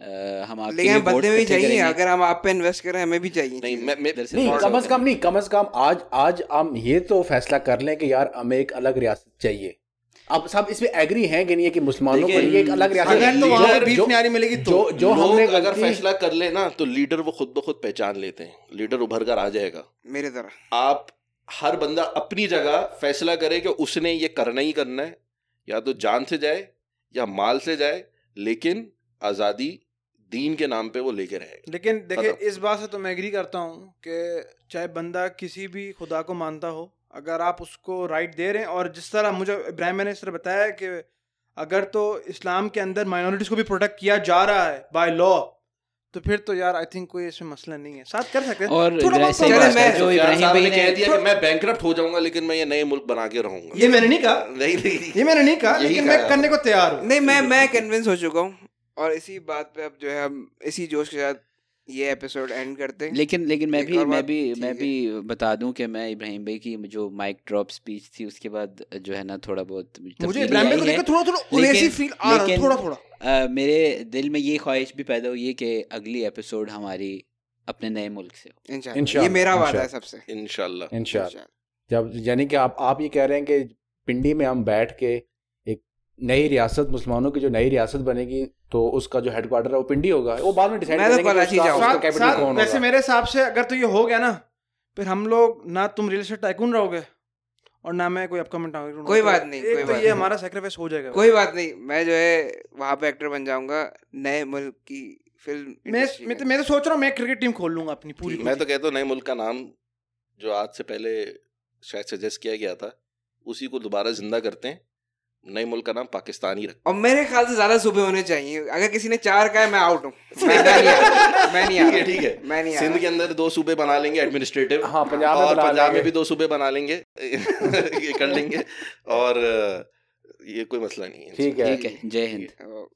हम आपके लेकिन लिए हम वोट बदले भी इकट्ठे चाहिए। करेंगे। अगर हम आप पे इन्वेस्ट करें, हमें भी चाहिए। नहीं, नहीं, कम अज कम आज हम ये तो फैसला कर लें कि यार हमें एक अलग रियासत चाहिए। अब सब इसमें एग्री हैं कि नहीं है कि मुसलमानों को ये एक अलग रियासत अगर तो जो- वहाँ पे बीफ जो- निहारी मिलेगी तो जो हमने लोग अगर गलती- फैसला कर ले ना, तो लीडर वो खुद ब खुद पहचान लेते हैं, लीडर उभर कर आ जाएगा। मेरे तरह आप हर बंदा अपनी जगह फैसला करे कि उसने ये करना ही करना है, या तो जान से जाए या माल से जाए, लेकिन आज़ादी दीन के नाम पे वो लेके रहेगा। लेकिन देखिए, खत्म। इस बात से तो मैं एग्री करता हूँ कि चाहे बंदा किसी भी खुदा को मानता हो, अगर आप उसको राइट दे रहे हैं, और जिस तरह मुझे इब्राहिम ने इस तरह बताया कि अगर तो इस्लाम के अंदर माइनॉरिटीज़ को भी प्रोटेक्ट किया जा रहा है बाय लॉ, तो फिर तो यार आई थिंक कोई इसमें मसला नहीं है, साथ कर सकते हैं। और थोड़ा बहुत सही progress बात है, है। जो सुफियान इब्राहिम साहब भाई ने ने कह दिया कि मैं बैंकरप्ट हो जाऊंगा, लेकिन मैं ये नए मुल्क बना के रहूंगा। ये मैंने नहीं कहा, नहीं, ये मैंने नहीं कहा, यही लेकिन कहा मैं करने को तैयार हूँ। नहीं, मैं कन्विंस हो चुका हूँ, और इसी बात पे अब जो है हम इसी जोश के साथ ये एपिसोड एंड करते हैं। लेकिन मैं एक और बात, मैं ठीक भी बता दूं कि मैं इब्राहिम भाई की जो माइक ड्रॉप स्पीच थी, उसके बाद जो है ना थोड़ा बहुत मुझे तब्दीली इब्राहिम भाई को आई है। देखकर थोड़ा उनेसी फील आ रहा है, थोड़ा मेरे दिल में ये ख्वाहिश भी पैदा हुई है कि अगली एपिसोड हमारी अपने नए मुल्क से हो। इंशाल्लाह, ये मेरा वादा है सबसे। इंशाल्लाह। इंशाल्लाह। जब यानी कि आप ये कह रहे हैं कि पिंडी में हम बैठ के एक नई रियासत, मुसलमानों की जो नई रियासत बनेगी, तो उसका जो हेडक्वार्टर है वो पिंडी होगा, वो बाद में डिसाइड मैं तो करेंगे कि कराची उसका जाऊंगा। कैपिटल कौन वैसे होगा। मेरे हिसाब से अगर तो ये हो गया ना, फिर हम लोग ना तुम रियल एस्टेट टाइकून रहोगे और ना मैं कोई अपकमिंग टाइकून। कोई बात नहीं, कोई एक तो बात ये नहीं। हमारा सेक्रीफाइस हो जाएगा। कोई बात नहीं, मैं जो है वहाँ पे एक्टर बन जाऊंगा, नए मुल्क की फिल्म मैं तो सोच रहा हूँ मैं क्रिकेट टीम खोल लूंगा अपनी पूरी। मैं तो कहता हूँ नए मुल्क का नाम जो आज से पहले शायद सजेस्ट किया गया था, उसी को दोबारा जिंदा करते हैं। नए मुल्क का नाम पाकिस्तान ही रखते और मेरे ख्याल से ज्यादा सूबे होने चाहिए। अगर किसी ने 4 कहा है, मैं आउट हूँ। मैं नहीं आ रहा। ठीक है। मैं नहीं आ सिंध रहा। के अंदर 2 सूबे बना लेंगे एडमिनिस्ट्रेटिव, हाँ, पंजाब में और बना पंजाब में लेंगे। भी 2 सूबे बना लेंगे ये कर लेंगे, और ये कोई मसला नहीं है। ठीक है, ठीक है, जय हिंद।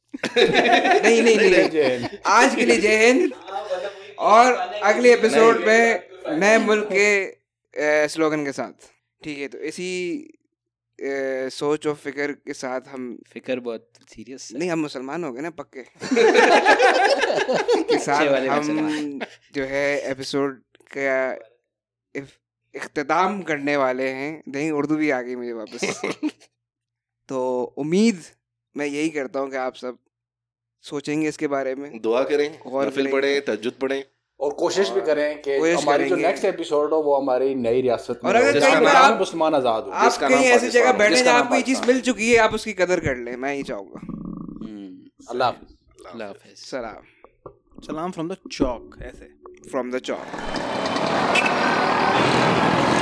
नहीं, जय हिंद। आज के लिए जय हिंद, और अगले एपिसोड में नए मुल्क के स्लोगन के साथ। ठीक है, तो इसी सोच और फिक्र के साथ हम फिक्र बहुत सीरियस नहीं, हम मुसलमान हो गए ना पक्के के साथ वाले हम मुसलमान। जो है एपिसोड का इख्तिताम करने वाले हैं। नहीं, उर्दू भी आ गई मुझे वापस। तो उम्मीद मैं यही करता हूँ कि आप सब सोचेंगे इसके बारे में, दुआ करें, गौर नफिल करें। पढ़ें, तहज्जुद पढ़ें, और कोशिश भी करें कि कोशिश हमारी जो करेंगे। नेक्स्ट एपिसोड हो वो हमारी नई रियासत में और अगर हो, जिसका कहीं पर नाम आप- मुसलमान आजाद हो। आप जिसका नाम कहीं ऐसी पाकिस्तान जगह है, बैठे जिसका जहाँ नाम आपको ये चीज़ पाकिस्तान मिल चुकी है, आप उसकी कदर कर लें, मैं यही चाहूँगा। अल्लाह हाफिज़। अल्लाह हाफिज़। सलाम सलाम फ्रॉम द चौक, ऐसे फ्रॉम द चौक।